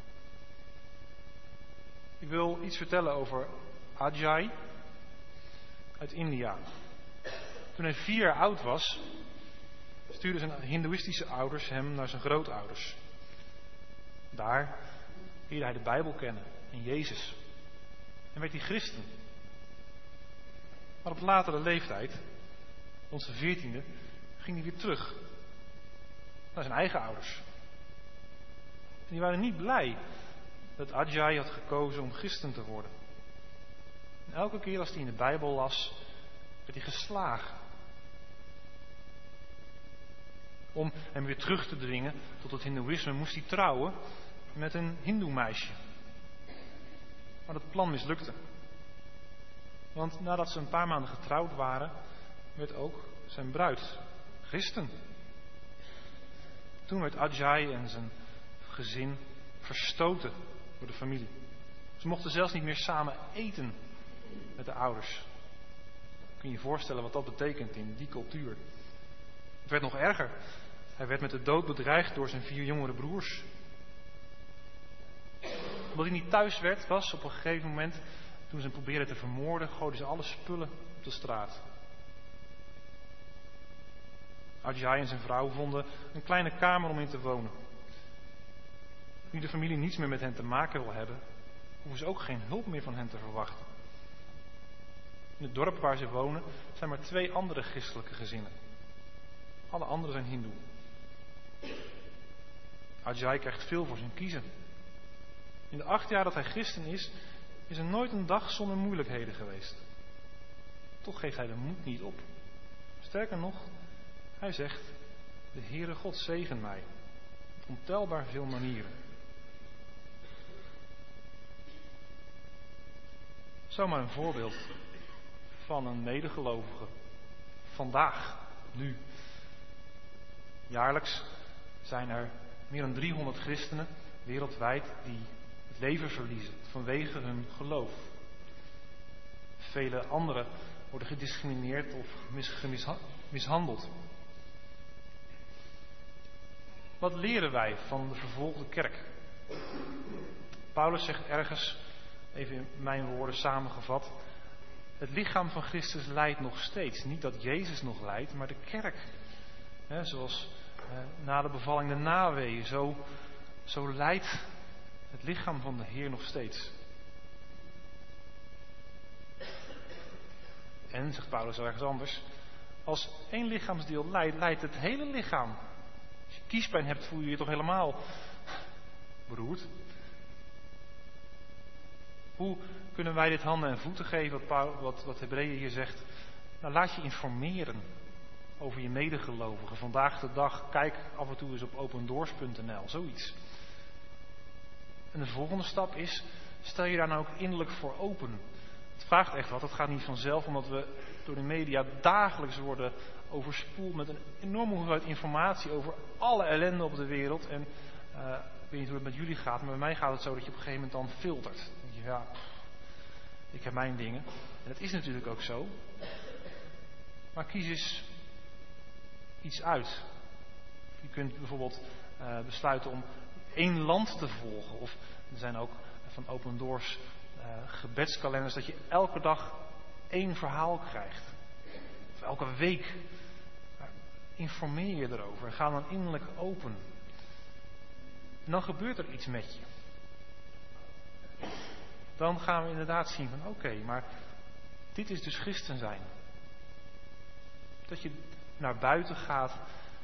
D: Ik wil iets vertellen over Ajay uit India. Toen hij vier jaar oud was, stuurden zijn hindoeïstische ouders hem naar zijn grootouders. Daar leerde hij de Bijbel kennen en Jezus. En werd hij christen. Maar op latere leeftijd, rond zijn veertiende, ging hij weer terug naar zijn eigen ouders. En die waren niet blij dat Ajay had gekozen om christen te worden. En elke keer als hij in de Bijbel las, werd hij geslagen. Om hem weer terug te dringen tot het hindoeïsme moest hij trouwen met een hindoe meisje. Maar dat plan mislukte. Want nadat ze een paar maanden getrouwd waren, werd ook zijn bruid christen. Toen werd Ajay en zijn gezin verstoten door de familie. Ze mochten zelfs niet meer samen eten met de ouders. Kun je je voorstellen wat dat betekent in die cultuur. Het werd nog erger. Hij werd met de dood bedreigd door zijn vier jongere broers. Omdat hij niet thuis werd, was op een gegeven moment, toen ze hem probeerden te vermoorden, gooiden ze alle spullen op de straat. Ajay en zijn vrouw vonden een kleine kamer om in te wonen. Nu de familie niets meer met hen te maken wil hebben, hoeven ze ook geen hulp meer van hen te verwachten. In het dorp waar ze wonen zijn maar twee andere christelijke gezinnen. Alle anderen zijn hindoe. Ajay krijgt veel voor zijn kiezen. In de acht jaar dat hij christen is, is er nooit een dag zonder moeilijkheden geweest. Toch geeft hij de moed niet op. Sterker nog, hij zegt, de Heere God zegen mij. Op ontelbaar veel manieren. Zomaar een voorbeeld. van een medegelovige. Vandaag, nu. Jaarlijks zijn er meer dan driehonderd christenen wereldwijd die het leven verliezen vanwege hun geloof. Vele anderen worden gediscrimineerd of mishandeld. Wat leren wij van de vervolgde kerk? Paulus zegt ergens, even in mijn woorden samengevat, het lichaam van Christus lijdt nog steeds. Niet dat Jezus nog lijdt, maar de kerk. He, zoals eh, na de bevalling de naweeën, zo, zo lijdt het lichaam van de Heer nog steeds. En, zegt Paulus ergens anders, als één lichaamsdeel lijdt, lijdt het hele lichaam. Als je kiespijn hebt, voel je je toch helemaal beroerd. Hoe kunnen wij dit handen en voeten geven, wat, Paul, wat, wat Hebreeën hier zegt? Nou, laat je informeren over je medegelovigen. Vandaag de dag, kijk af en toe eens op opendoors punt n l, zoiets. En de volgende stap is, stel je daar nou ook innerlijk voor open. Het vraagt echt wat, het gaat niet vanzelf, omdat we door de media dagelijks worden overspoeld met een enorme hoeveelheid informatie over alle ellende op de wereld. En uh, ik weet niet hoe het met jullie gaat, maar bij mij gaat het zo dat je op een gegeven moment dan filtert. Dan denk je, ja, ik heb mijn dingen. En dat is natuurlijk ook zo. Maar kies eens iets uit. Je kunt bijvoorbeeld uh, besluiten om één land te volgen. Of er zijn ook van Open Doors uh, gebedskalenders dat je elke dag één verhaal krijgt. Of elke week. Maar informeer je erover en ga dan innerlijk open. En dan gebeurt er iets met je. Dan gaan we inderdaad zien van oké, okay, maar dit is dus christen zijn. Dat je naar buiten gaat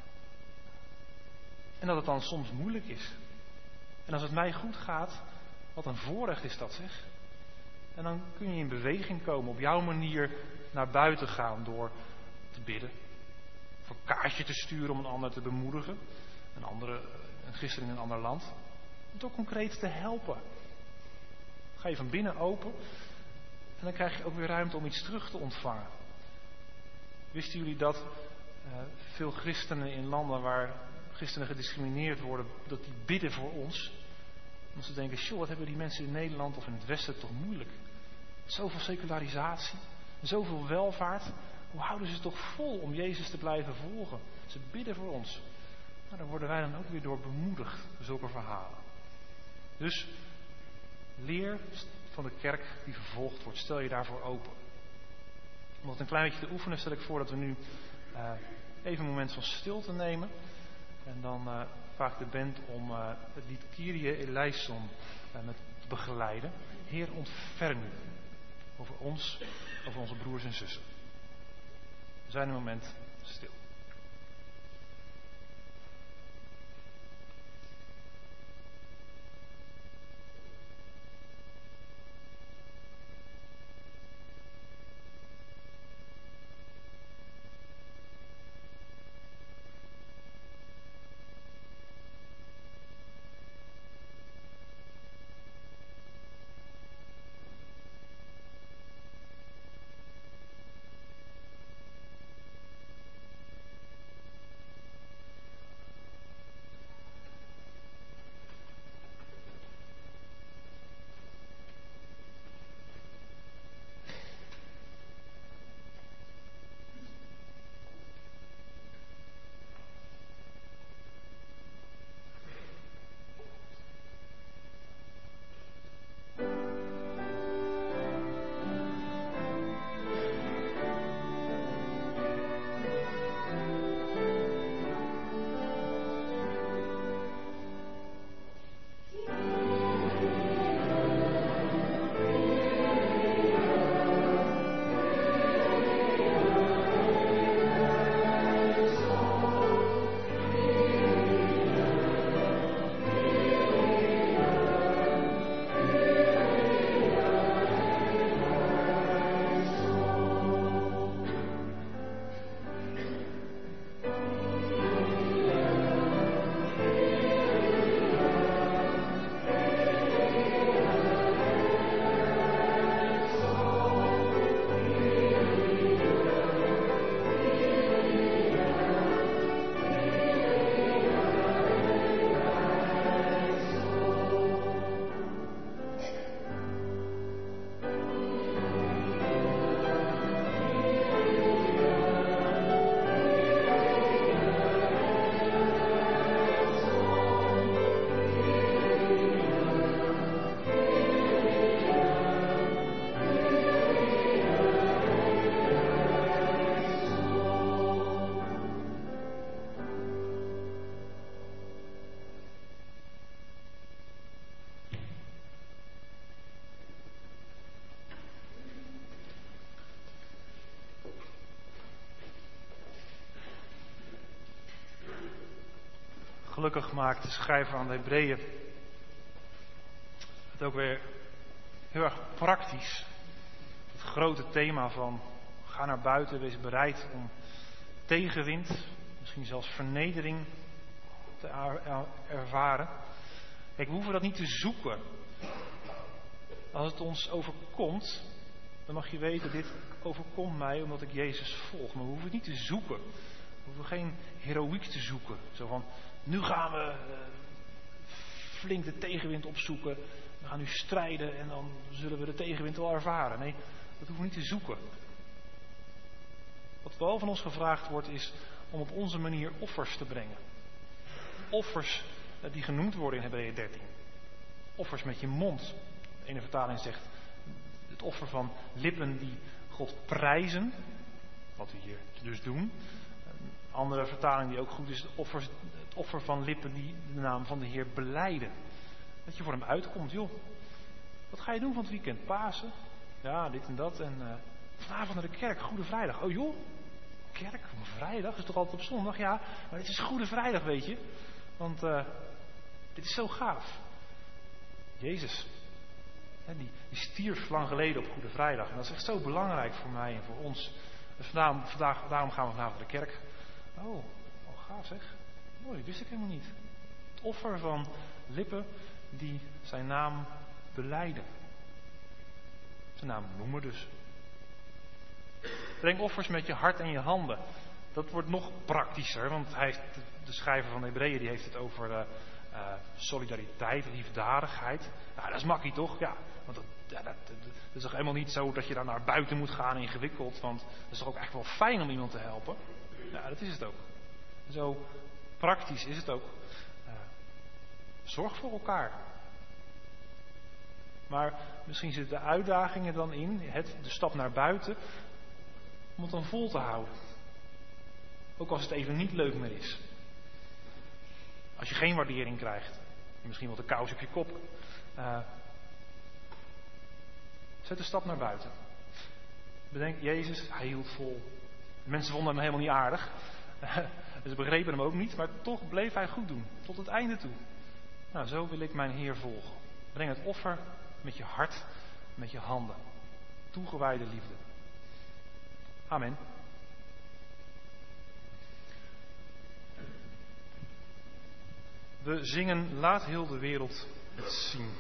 D: en dat het dan soms moeilijk is. En als het mij goed gaat, wat een voorrecht is dat, zeg. En dan kun je in beweging komen, op jouw manier naar buiten gaan door te bidden. Of een kaartje te sturen om een ander te bemoedigen. Een, andere, een christen in een ander land. Om toch concreet te helpen. Ga je van binnen open en dan krijg je ook weer ruimte om iets terug te ontvangen. Wisten jullie dat uh, veel christenen in landen waar christenen gediscrimineerd worden, dat die bidden voor ons? Omdat ze denken, joh, wat hebben die mensen in Nederland of in het Westen toch moeilijk. Zoveel secularisatie, zoveel welvaart. Hoe houden ze het toch vol om Jezus te blijven volgen? Ze bidden voor ons. Nou, daar worden wij dan ook weer door bemoedigd, door zulke verhalen. Dus leer van de kerk die vervolgd wordt. Stel je daarvoor open. Om dat een klein beetje te oefenen, stel ik voor dat we nu uh, even een moment van stilte nemen. En dan uh, vraag ik de band om uh, het lied Kyrie eleison uh, met te begeleiden. Heer, ontferm u over ons, over onze broers en zussen. We zijn een moment stil. gelukkig maakt de schrijver aan de Hebreeën het ook weer heel erg praktisch. Het grote thema van ga naar buiten, wees bereid om tegenwind, misschien zelfs vernedering te ervaren. Kijk, we hoeven dat niet te zoeken. Als het ons overkomt, dan mag je weten, dit overkomt mij omdat ik Jezus volg. Maar we hoeven het niet te zoeken. We hoeven geen heroïek te zoeken. Zo van, nu gaan we uh, flink de tegenwind opzoeken. We gaan nu strijden en dan zullen we de tegenwind wel ervaren. Nee, dat hoeven we niet te zoeken. Wat wel van ons gevraagd wordt is om op onze manier offers te brengen. Offers uh, die genoemd worden in Hebreeën dertien. Offers met je mond. De ene vertaling zegt het offer van lippen die God prijzen. Wat we hier dus doen. Een andere vertaling die ook goed is, het offer, het offer van lippen die de naam van de Heer belijden. Dat je voor hem uitkomt, joh. Wat ga je doen van het weekend? Pasen? Ja, dit en dat. En uh, vanavond naar de kerk, Goede Vrijdag. Oh joh, kerk op vrijdag? Is toch altijd op zondag? Ja, maar dit is Goede Vrijdag, weet je. Want uh, dit is zo gaaf. Jezus. Hè, die, die stierf lang geleden op Goede Vrijdag. En dat is echt zo belangrijk voor mij en voor ons. Dus vandaag, vandaag, daarom gaan we vanavond naar de kerk. Oh, oh gaaf zeg. Mooi, dat wist ik helemaal niet. Het offer van lippen die zijn naam belijden. Zijn naam noemen dus. Breng offers met je hart en je handen. Dat wordt nog praktischer, want hij heeft, de schrijver van de Hebreeën die heeft het over uh, uh, solidariteit, liefdadigheid. Nou, dat is makkie toch? Ja, want dat, ja, dat, dat, dat is toch helemaal niet zo dat je dan naar buiten moet gaan ingewikkeld, want het is toch ook echt wel fijn om iemand te helpen? Ja, dat is het ook. Zo praktisch is het ook. Uh, zorg voor elkaar. Maar misschien zitten de uitdagingen dan in, het, de stap naar buiten, om het dan vol te houden. Ook als het even niet leuk meer is. Als je geen waardering krijgt. Misschien wat een kous op je kop. Uh, zet de stap naar buiten. Bedenk, Jezus, hij hield vol. De mensen vonden hem helemaal niet aardig. Uh, ze begrepen hem ook niet. Maar toch bleef hij goed doen. Tot het einde toe. Nou, zo wil ik mijn Heer volgen. Breng het offer met je hart, met je handen. Toegewijde liefde. Amen. We zingen Laat heel de wereld het zien.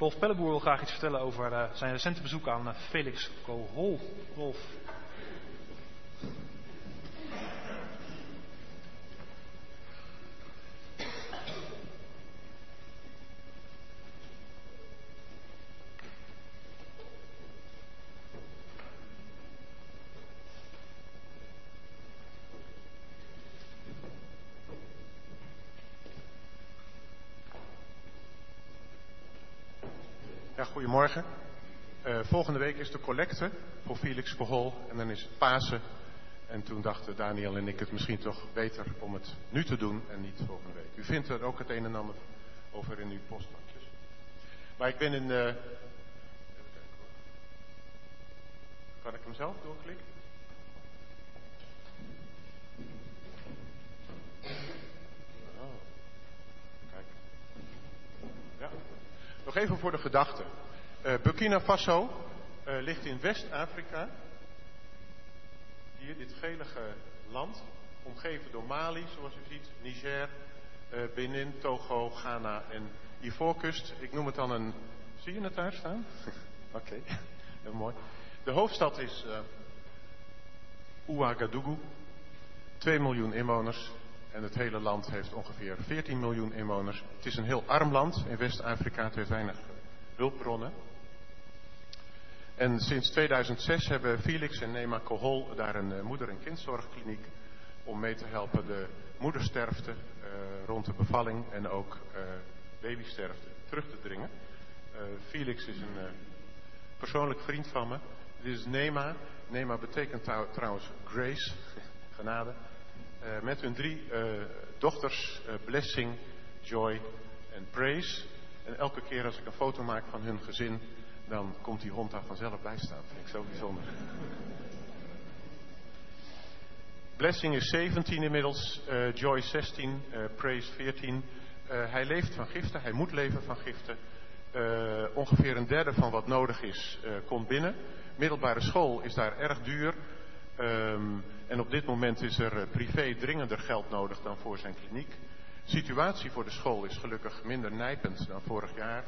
D: Rolf Pelleboer wil graag iets vertellen over uh, zijn recente bezoek aan uh, Felix Kohol. Rolf.
F: Ja, goedemorgen. Uh, volgende week is de collecte voor Felix Kohol en dan is het Pasen. En toen dachten Daniel en ik het misschien toch beter om het nu te doen en niet volgende week. U vindt er ook het een en ander over in uw postvakjes. Maar ik ben in... Uh... Even kijken hoor. Kan ik hem zelf doorklikken? Oh. Kijk. Ja. Nog even voor de gedachte. Uh, Burkina Faso uh, ligt in West-Afrika. Hier, dit gelige land. Omgeven door Mali, zoals u ziet. Niger, uh, Benin, Togo, Ghana en Ivoorkust. Ik noem het dan een... Zie je het daar staan? Oké, okay. Heel mooi. De hoofdstad is uh, Ouagadougou. twee miljoen inwoners. En het hele land heeft ongeveer veertien miljoen inwoners. Het is een heel arm land in West-Afrika. Het heeft weinig hulpbronnen. En sinds tweeduizend zes hebben Felix en Nema Kohol daar een uh, moeder- en kindzorgkliniek om mee te helpen de moedersterfte uh, rond de bevalling en ook uh, babysterfte terug te dringen. Uh, Felix is een uh, persoonlijk vriend van me. Dit is Nema. Nema betekent trouw, trouwens grace, genade. Uh, met hun drie uh, dochters, uh, Blessing, Joy en Praise. En elke keer als ik een foto maak van hun gezin, dan komt die hond daar vanzelf bij staan. Vind ik zo bijzonder. Blessing is zeventien inmiddels, uh, Joy zestien, uh, Praise veertien. Uh, hij leeft van giften, hij moet leven van giften. Uh, ongeveer een derde van wat nodig is, uh, komt binnen. Middelbare school is daar erg duur. Um, en op dit moment is er uh, privé dringender geld nodig dan voor zijn kliniek. De situatie voor de school is gelukkig minder nijpend dan vorig jaar.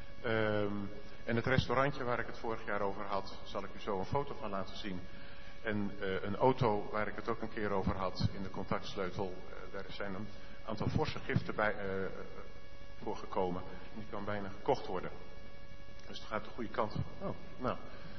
F: Um, en het restaurantje waar ik het vorig jaar over had, zal ik u zo een foto van laten zien. En uh, een auto waar ik het ook een keer over had in de contactsleutel. Uh, daar zijn een aantal forse giften bij, uh, voor gekomen. Die kan bijna gekocht worden. Dus het gaat de goede kant. Oh, nou...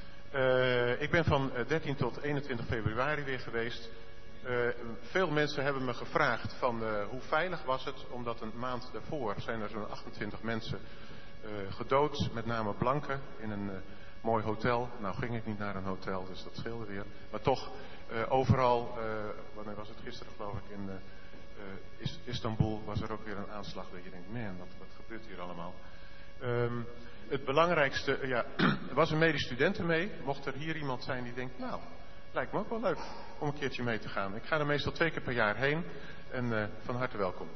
F: Uh, ik ben van dertien tot eenentwintig februari weer geweest. Uh, veel mensen hebben me gevraagd van uh, hoe veilig was het, omdat een maand daarvoor zijn er zo'n achtentwintig mensen uh, gedood, met name blanken, in een uh, mooi hotel. Nou ging ik niet naar een hotel, dus dat scheelde weer. Maar toch, uh, overal, uh, wanneer was het gisteren geloof ik, in uh, uh, Istanbul was er ook weer een aanslag dat je denkt, man, wat, wat gebeurt hier allemaal? Um, Het belangrijkste, ja, er was een medestudente mee. Mocht er hier iemand zijn die denkt, nou, lijkt me ook wel leuk om een keertje mee te gaan. Ik ga er meestal twee keer per jaar heen en uh, van harte welkom.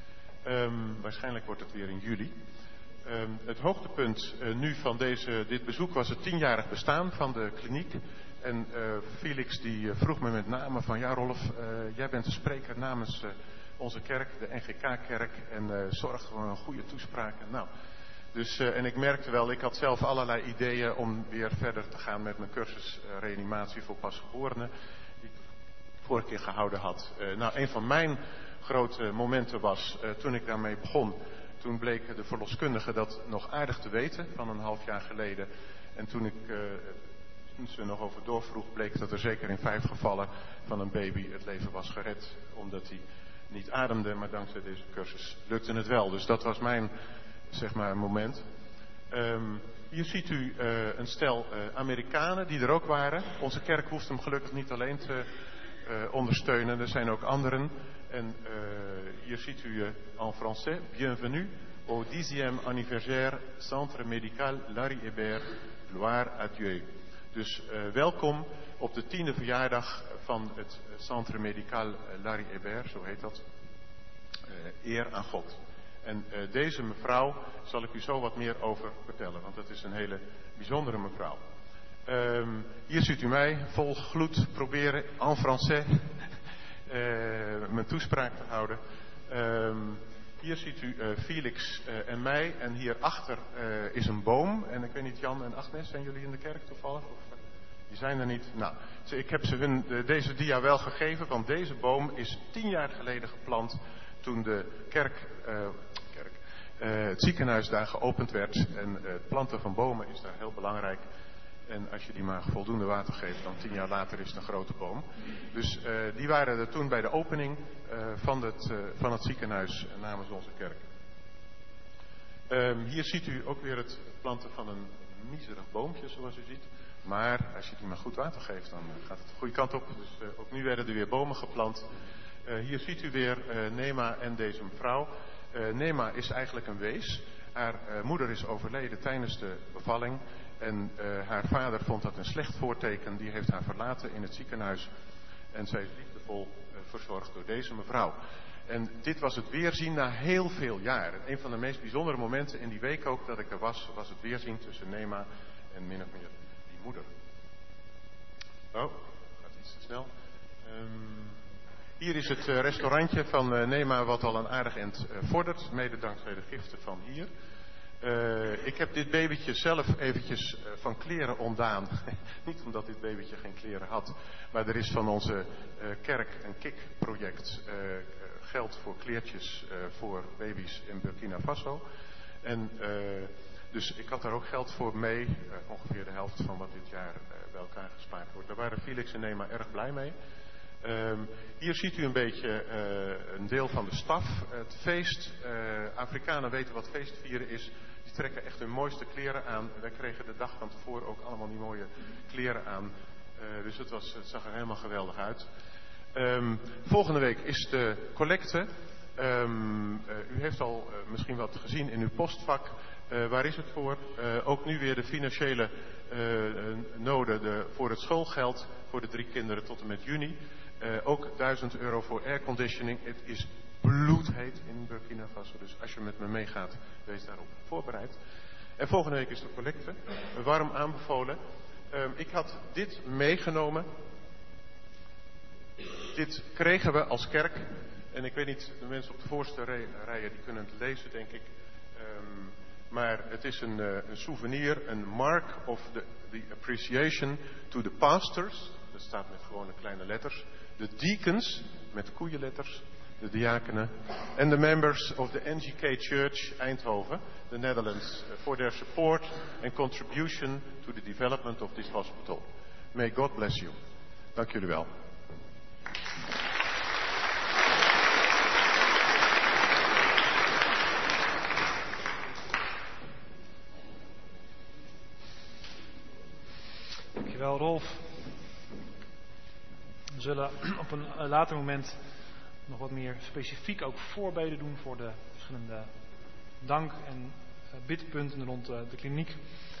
F: Um, waarschijnlijk wordt het weer in juli. Um, het hoogtepunt uh, nu van deze, dit bezoek was het tienjarig bestaan van de kliniek. En uh, Felix die uh, vroeg me met name van, ja Rolf, uh, jij bent de spreker namens uh, onze kerk, de N G K-kerk. En uh, zorgt voor een goede toespraak. En, nou... Dus, uh, en ik merkte wel, ik had zelf allerlei ideeën om weer verder te gaan met mijn cursus uh, reanimatie voor pasgeborenen. Die ik vorige keer gehouden had. Uh, nou, een van mijn grote momenten was uh, toen ik daarmee begon. Toen bleek de verloskundige dat nog aardig te weten van een half jaar geleden. En toen ik uh, toen ze nog over doorvroeg, bleek dat er zeker in vijf gevallen van een baby het leven was gered. Omdat hij niet ademde, maar dankzij deze cursus lukte het wel. Dus dat was mijn... zeg maar een moment. Um, hier ziet u uh, een stel uh, Amerikanen die er ook waren. Onze kerk hoeft hem gelukkig niet alleen te uh, ondersteunen. Er zijn ook anderen. En uh, hier ziet u uh, en français. Bienvenue au dixième anniversaire Centre Médical Larry Hébert. Gloire à Dieu. Dus uh, welkom op de tiende verjaardag van het Centre Médical Larry Hébert. Zo heet dat. Uh, eer aan God. En uh, deze mevrouw zal ik u zo wat meer over vertellen, want dat is een hele bijzondere mevrouw. Um, hier ziet u mij vol gloed proberen en français uh, mijn toespraak te houden. Um, Hier ziet u uh, Felix uh, en mij en hierachter uh, is een boom. En ik weet niet, Jan en Agnes, zijn jullie in de kerk toevallig? Of, uh, die zijn er niet. Nou, ik heb ze hun, uh, deze dia wel gegeven, want deze boom is tien jaar geleden geplant toen de kerk, uh, kerk uh, het ziekenhuis daar geopend werd. En uh, het planten van bomen is daar heel belangrijk. En als je die maar voldoende water geeft, dan tien jaar later is het een grote boom. Dus uh, die waren er toen bij de opening uh, van, het, uh, van het ziekenhuis namens onze kerk. Um, hier ziet u ook weer het planten van een miserig boompje, zoals u ziet. Maar als je die maar goed water geeft, dan gaat het de goede kant op. Dus uh, ook nu werden er weer bomen geplant. Uh, hier ziet u weer uh, Nema en deze mevrouw. Uh, Nema is eigenlijk een wees. Haar uh, moeder is overleden tijdens de bevalling. En uh, haar vader vond dat een slecht voorteken. Die heeft haar verlaten in het ziekenhuis. En zij is liefdevol uh, verzorgd door deze mevrouw. En dit was het weerzien na heel veel jaren. Een van de meest bijzondere momenten in die week ook dat ik er was, was het weerzien tussen Nema en min of meer die moeder. Oh, gaat iets te snel. Um, hier is het uh, restaurantje van uh, Nema wat al een aardig eind uh, vordert. Mede dankzij de giften van hier. Uh, ik heb dit babytje zelf eventjes uh, van kleren ontdaan. Niet omdat dit babytje geen kleren had. Maar er is van onze uh, kerk een K I K-project. Uh, geld voor kleertjes uh, voor baby's in Burkina Faso. En uh, dus ik had daar ook geld voor mee. Uh, ongeveer de helft van wat dit jaar uh, bij elkaar gespaard wordt. Daar waren Felix en Nema erg blij mee. Um, hier ziet u een beetje uh, een deel van de staf. Uh, het feest. Uh, Afrikanen weten wat feestvieren is. Die trekken echt hun mooiste kleren aan. Wij kregen de dag van tevoren ook allemaal die mooie kleren aan. Uh, dus het, was, het zag er helemaal geweldig uit. Um, volgende week is de collecte. Um, uh, u heeft al uh, misschien wat gezien in uw postvak. Uh, waar is het voor? Uh, ook nu weer de financiële uh, noden de, voor het schoolgeld voor de drie kinderen tot en met juni. Uh, ook duizend euro voor airconditioning. Het is bloedheet in Burkina Faso. Dus als je met me meegaat, wees daarop voorbereid. En volgende week is de collecte. Warm aanbevolen. Um, ik had dit meegenomen. Dit kregen we als kerk. En ik weet niet, de mensen op de voorste rijen die kunnen het lezen, denk ik. Um, maar het is een, uh, een souvenir, een mark of the, the appreciation to the pastors. Dat staat met gewone kleine letters. De deacons, met koeienletters. De diakenen. En de members of the N G K Church Eindhoven, the Netherlands, uh, for their support and contribution to the development of this hospital. May God bless you. Dank jullie wel.
D: Dankjewel, Rolf. We zullen op een later moment nog wat meer specifiek ook voorbeden doen voor de verschillende dank- en bidpunten rond de kliniek.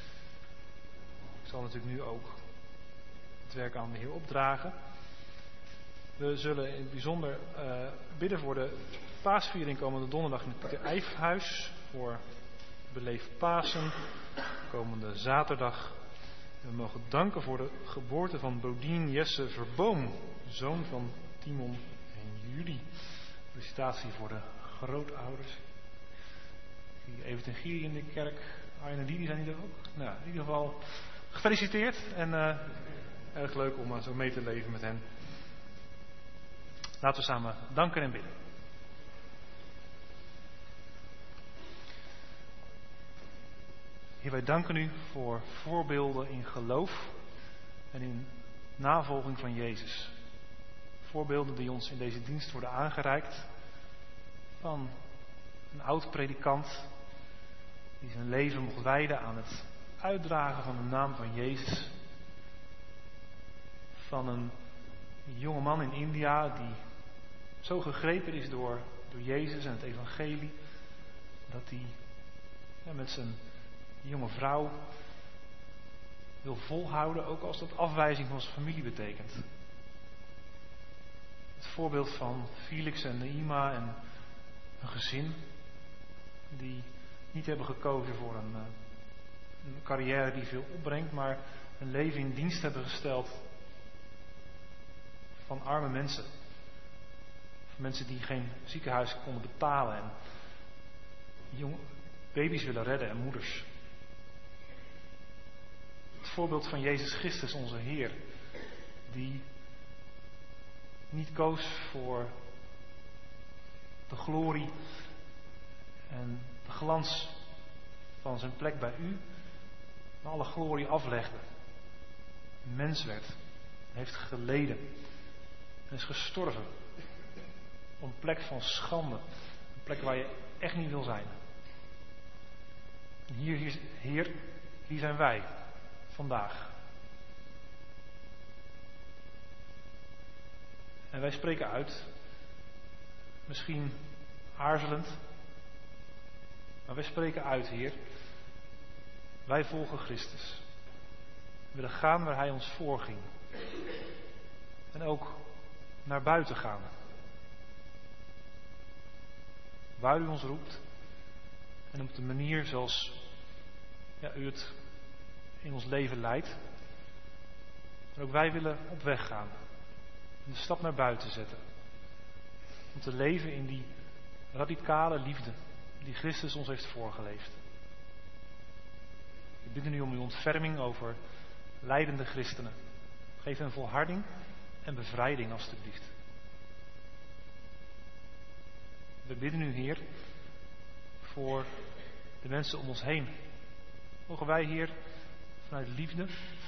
D: Ik zal natuurlijk nu ook het werk aan de Heer opdragen. We zullen in het bijzonder uh, bidden voor de paasviering komende donderdag in het Pieter Eijfhuis. Voor Beleef Pasen komende zaterdag. En we mogen danken voor de geboorte van Bodien Jesse Verboom, zoon van Timon en Julie. Felicitatie voor de grootouders. Ik zie Evert en Giri in de kerk. Arjen en Lili zijn hier ook. Nou, in ieder geval gefeliciteerd en uh, erg leuk om uh, zo mee te leven met hen. Laten we samen danken en bidden. Heer, wij danken u voor voorbeelden in geloof en in navolging van Jezus. Voorbeelden die ons in deze dienst worden aangereikt. Van een oud predikant die zijn leven mocht wijden aan het uitdragen van de naam van Jezus. Van een jonge man in India die zo gegrepen is door, door Jezus en het evangelie, dat hij ja, met zijn jonge vrouw wil volhouden, ook als dat afwijzing van zijn familie betekent. Het voorbeeld van Felix en Naima en een gezin die niet hebben gekozen voor een, een carrière die veel opbrengt, maar een leven in dienst hebben gesteld van arme mensen. Van mensen die geen ziekenhuis konden betalen en jong, baby's willen redden en moeders. Het voorbeeld van Jezus Christus, onze Heer, die niet koos voor de glorie en de glans van zijn plek bij u, maar alle glorie aflegde. Een mens werd, heeft geleden en is gestorven op een plek van schande, een plek waar je echt niet wil zijn. En hier, hier, Heer, hier zijn wij vandaag. En wij spreken uit, misschien aarzelend, maar wij spreken uit, Heer. Wij volgen Christus. We willen gaan waar Hij ons voorging. En ook naar buiten gaan. Waar U ons roept. En op de manier zoals ja, U het in ons leven leidt. Maar ook wij willen op weg gaan. En de stap naar buiten zetten. Om te leven in die radicale liefde die Christus ons heeft voorgeleefd. We bidden u om uw ontferming over lijdende christenen. Geef hen volharding en bevrijding alstublieft. We bidden u, Heer, voor de mensen om ons heen. Mogen wij, Heer, vanuit liefde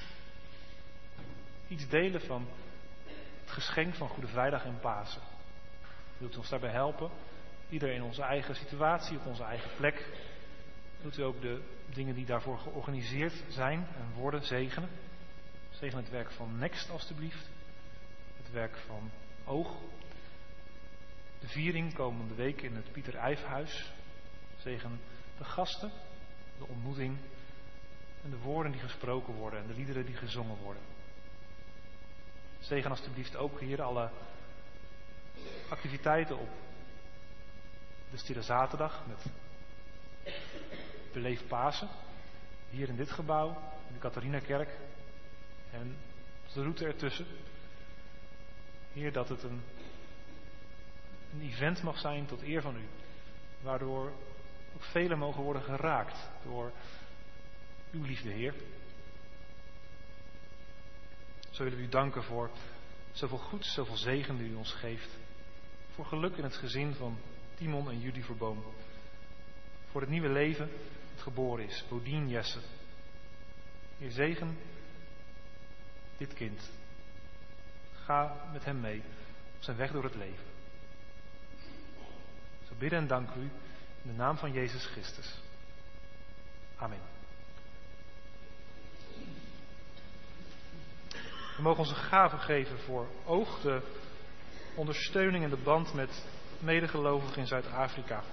D: iets delen van het geschenk van Goede Vrijdag en Pasen. Wilt u ons daarbij helpen? Ieder in onze eigen situatie, op onze eigen plek. Wilt u ook de dingen die daarvoor georganiseerd zijn en worden zegenen? Zegen het werk van Next alstublieft. Het werk van Oog. De viering komende week in het Pieter Ijfhuis. Zegen de gasten, de ontmoeting en de woorden die gesproken worden en de liederen die gezongen worden. Zegen alstublieft ook hier alle activiteiten op de Stille Zaterdag met Beleef Pasen. Hier in dit gebouw, in de Catharinakerk. En de route ertussen. Heer, dat het een, een event mag zijn tot eer van u. Waardoor ook velen mogen worden geraakt door uw liefde, Heer. Zo willen we u danken voor zoveel goeds, zoveel zegen die u ons geeft. Voor geluk in het gezin van Timon en Judy Verboom. Voor het nieuwe leven dat geboren is, Bodien Jesse. Heer, zegen dit kind. Ga met hem mee op zijn weg door het leven. Zo bidden en danken u in de naam van Jezus Christus. Amen. We mogen onze gaven geven voor Oog, de ondersteuning en de band met medegelovigen in Zuid-Afrika.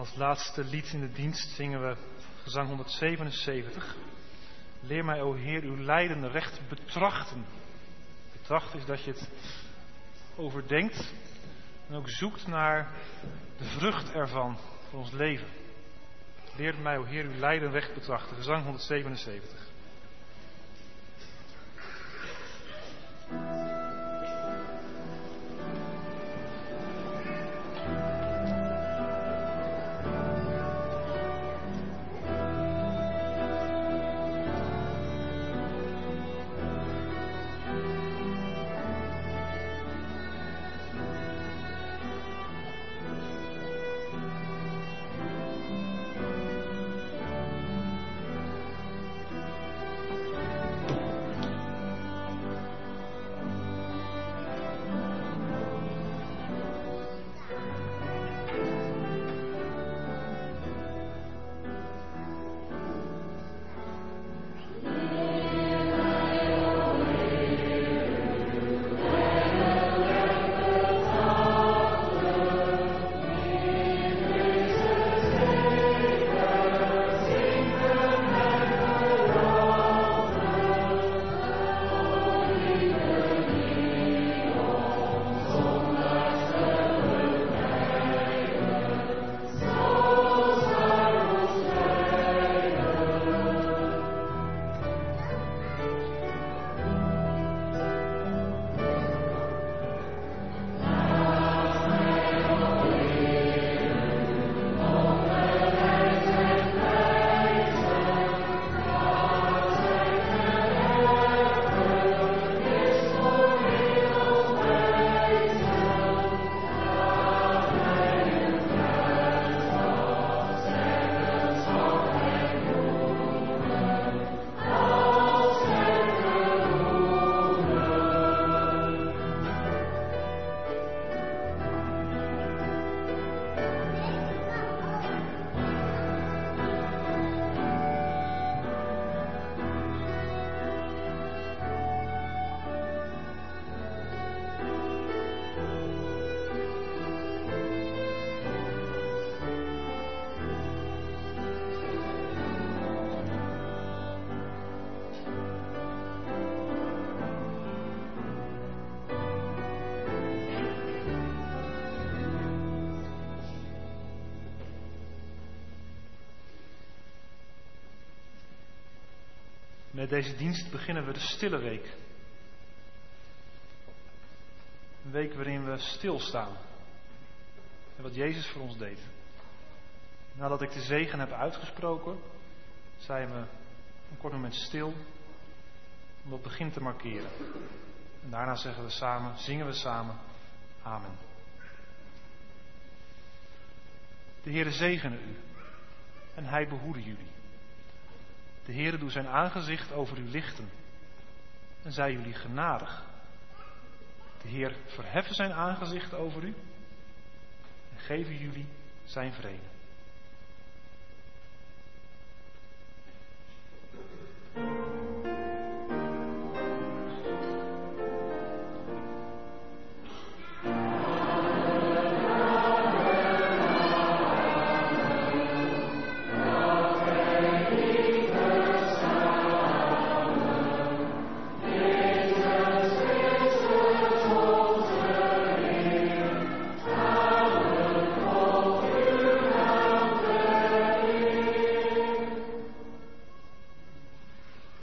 D: Als laatste lied in de dienst zingen we gezang honderdzevenenzeventig. Leer mij, o Heer, uw lijden recht betrachten. Betrachten is dat je het overdenkt en ook zoekt naar de vrucht ervan voor ons leven. Leer mij, o Heer, uw lijden recht betrachten. Gezang honderdzevenenzeventig. Met deze dienst beginnen we de stille week. Een week waarin we stilstaan. En wat Jezus voor ons deed. Nadat ik de zegen heb uitgesproken, zijn we een kort moment stil om dat begin te markeren. En daarna zeggen we samen, zingen we samen, amen. De Heere zegene u en hij behoede jullie. De Heere doet zijn aangezicht over u lichten en zij jullie genadig. De Heer verheffen zijn aangezicht over u en geven jullie zijn vrede.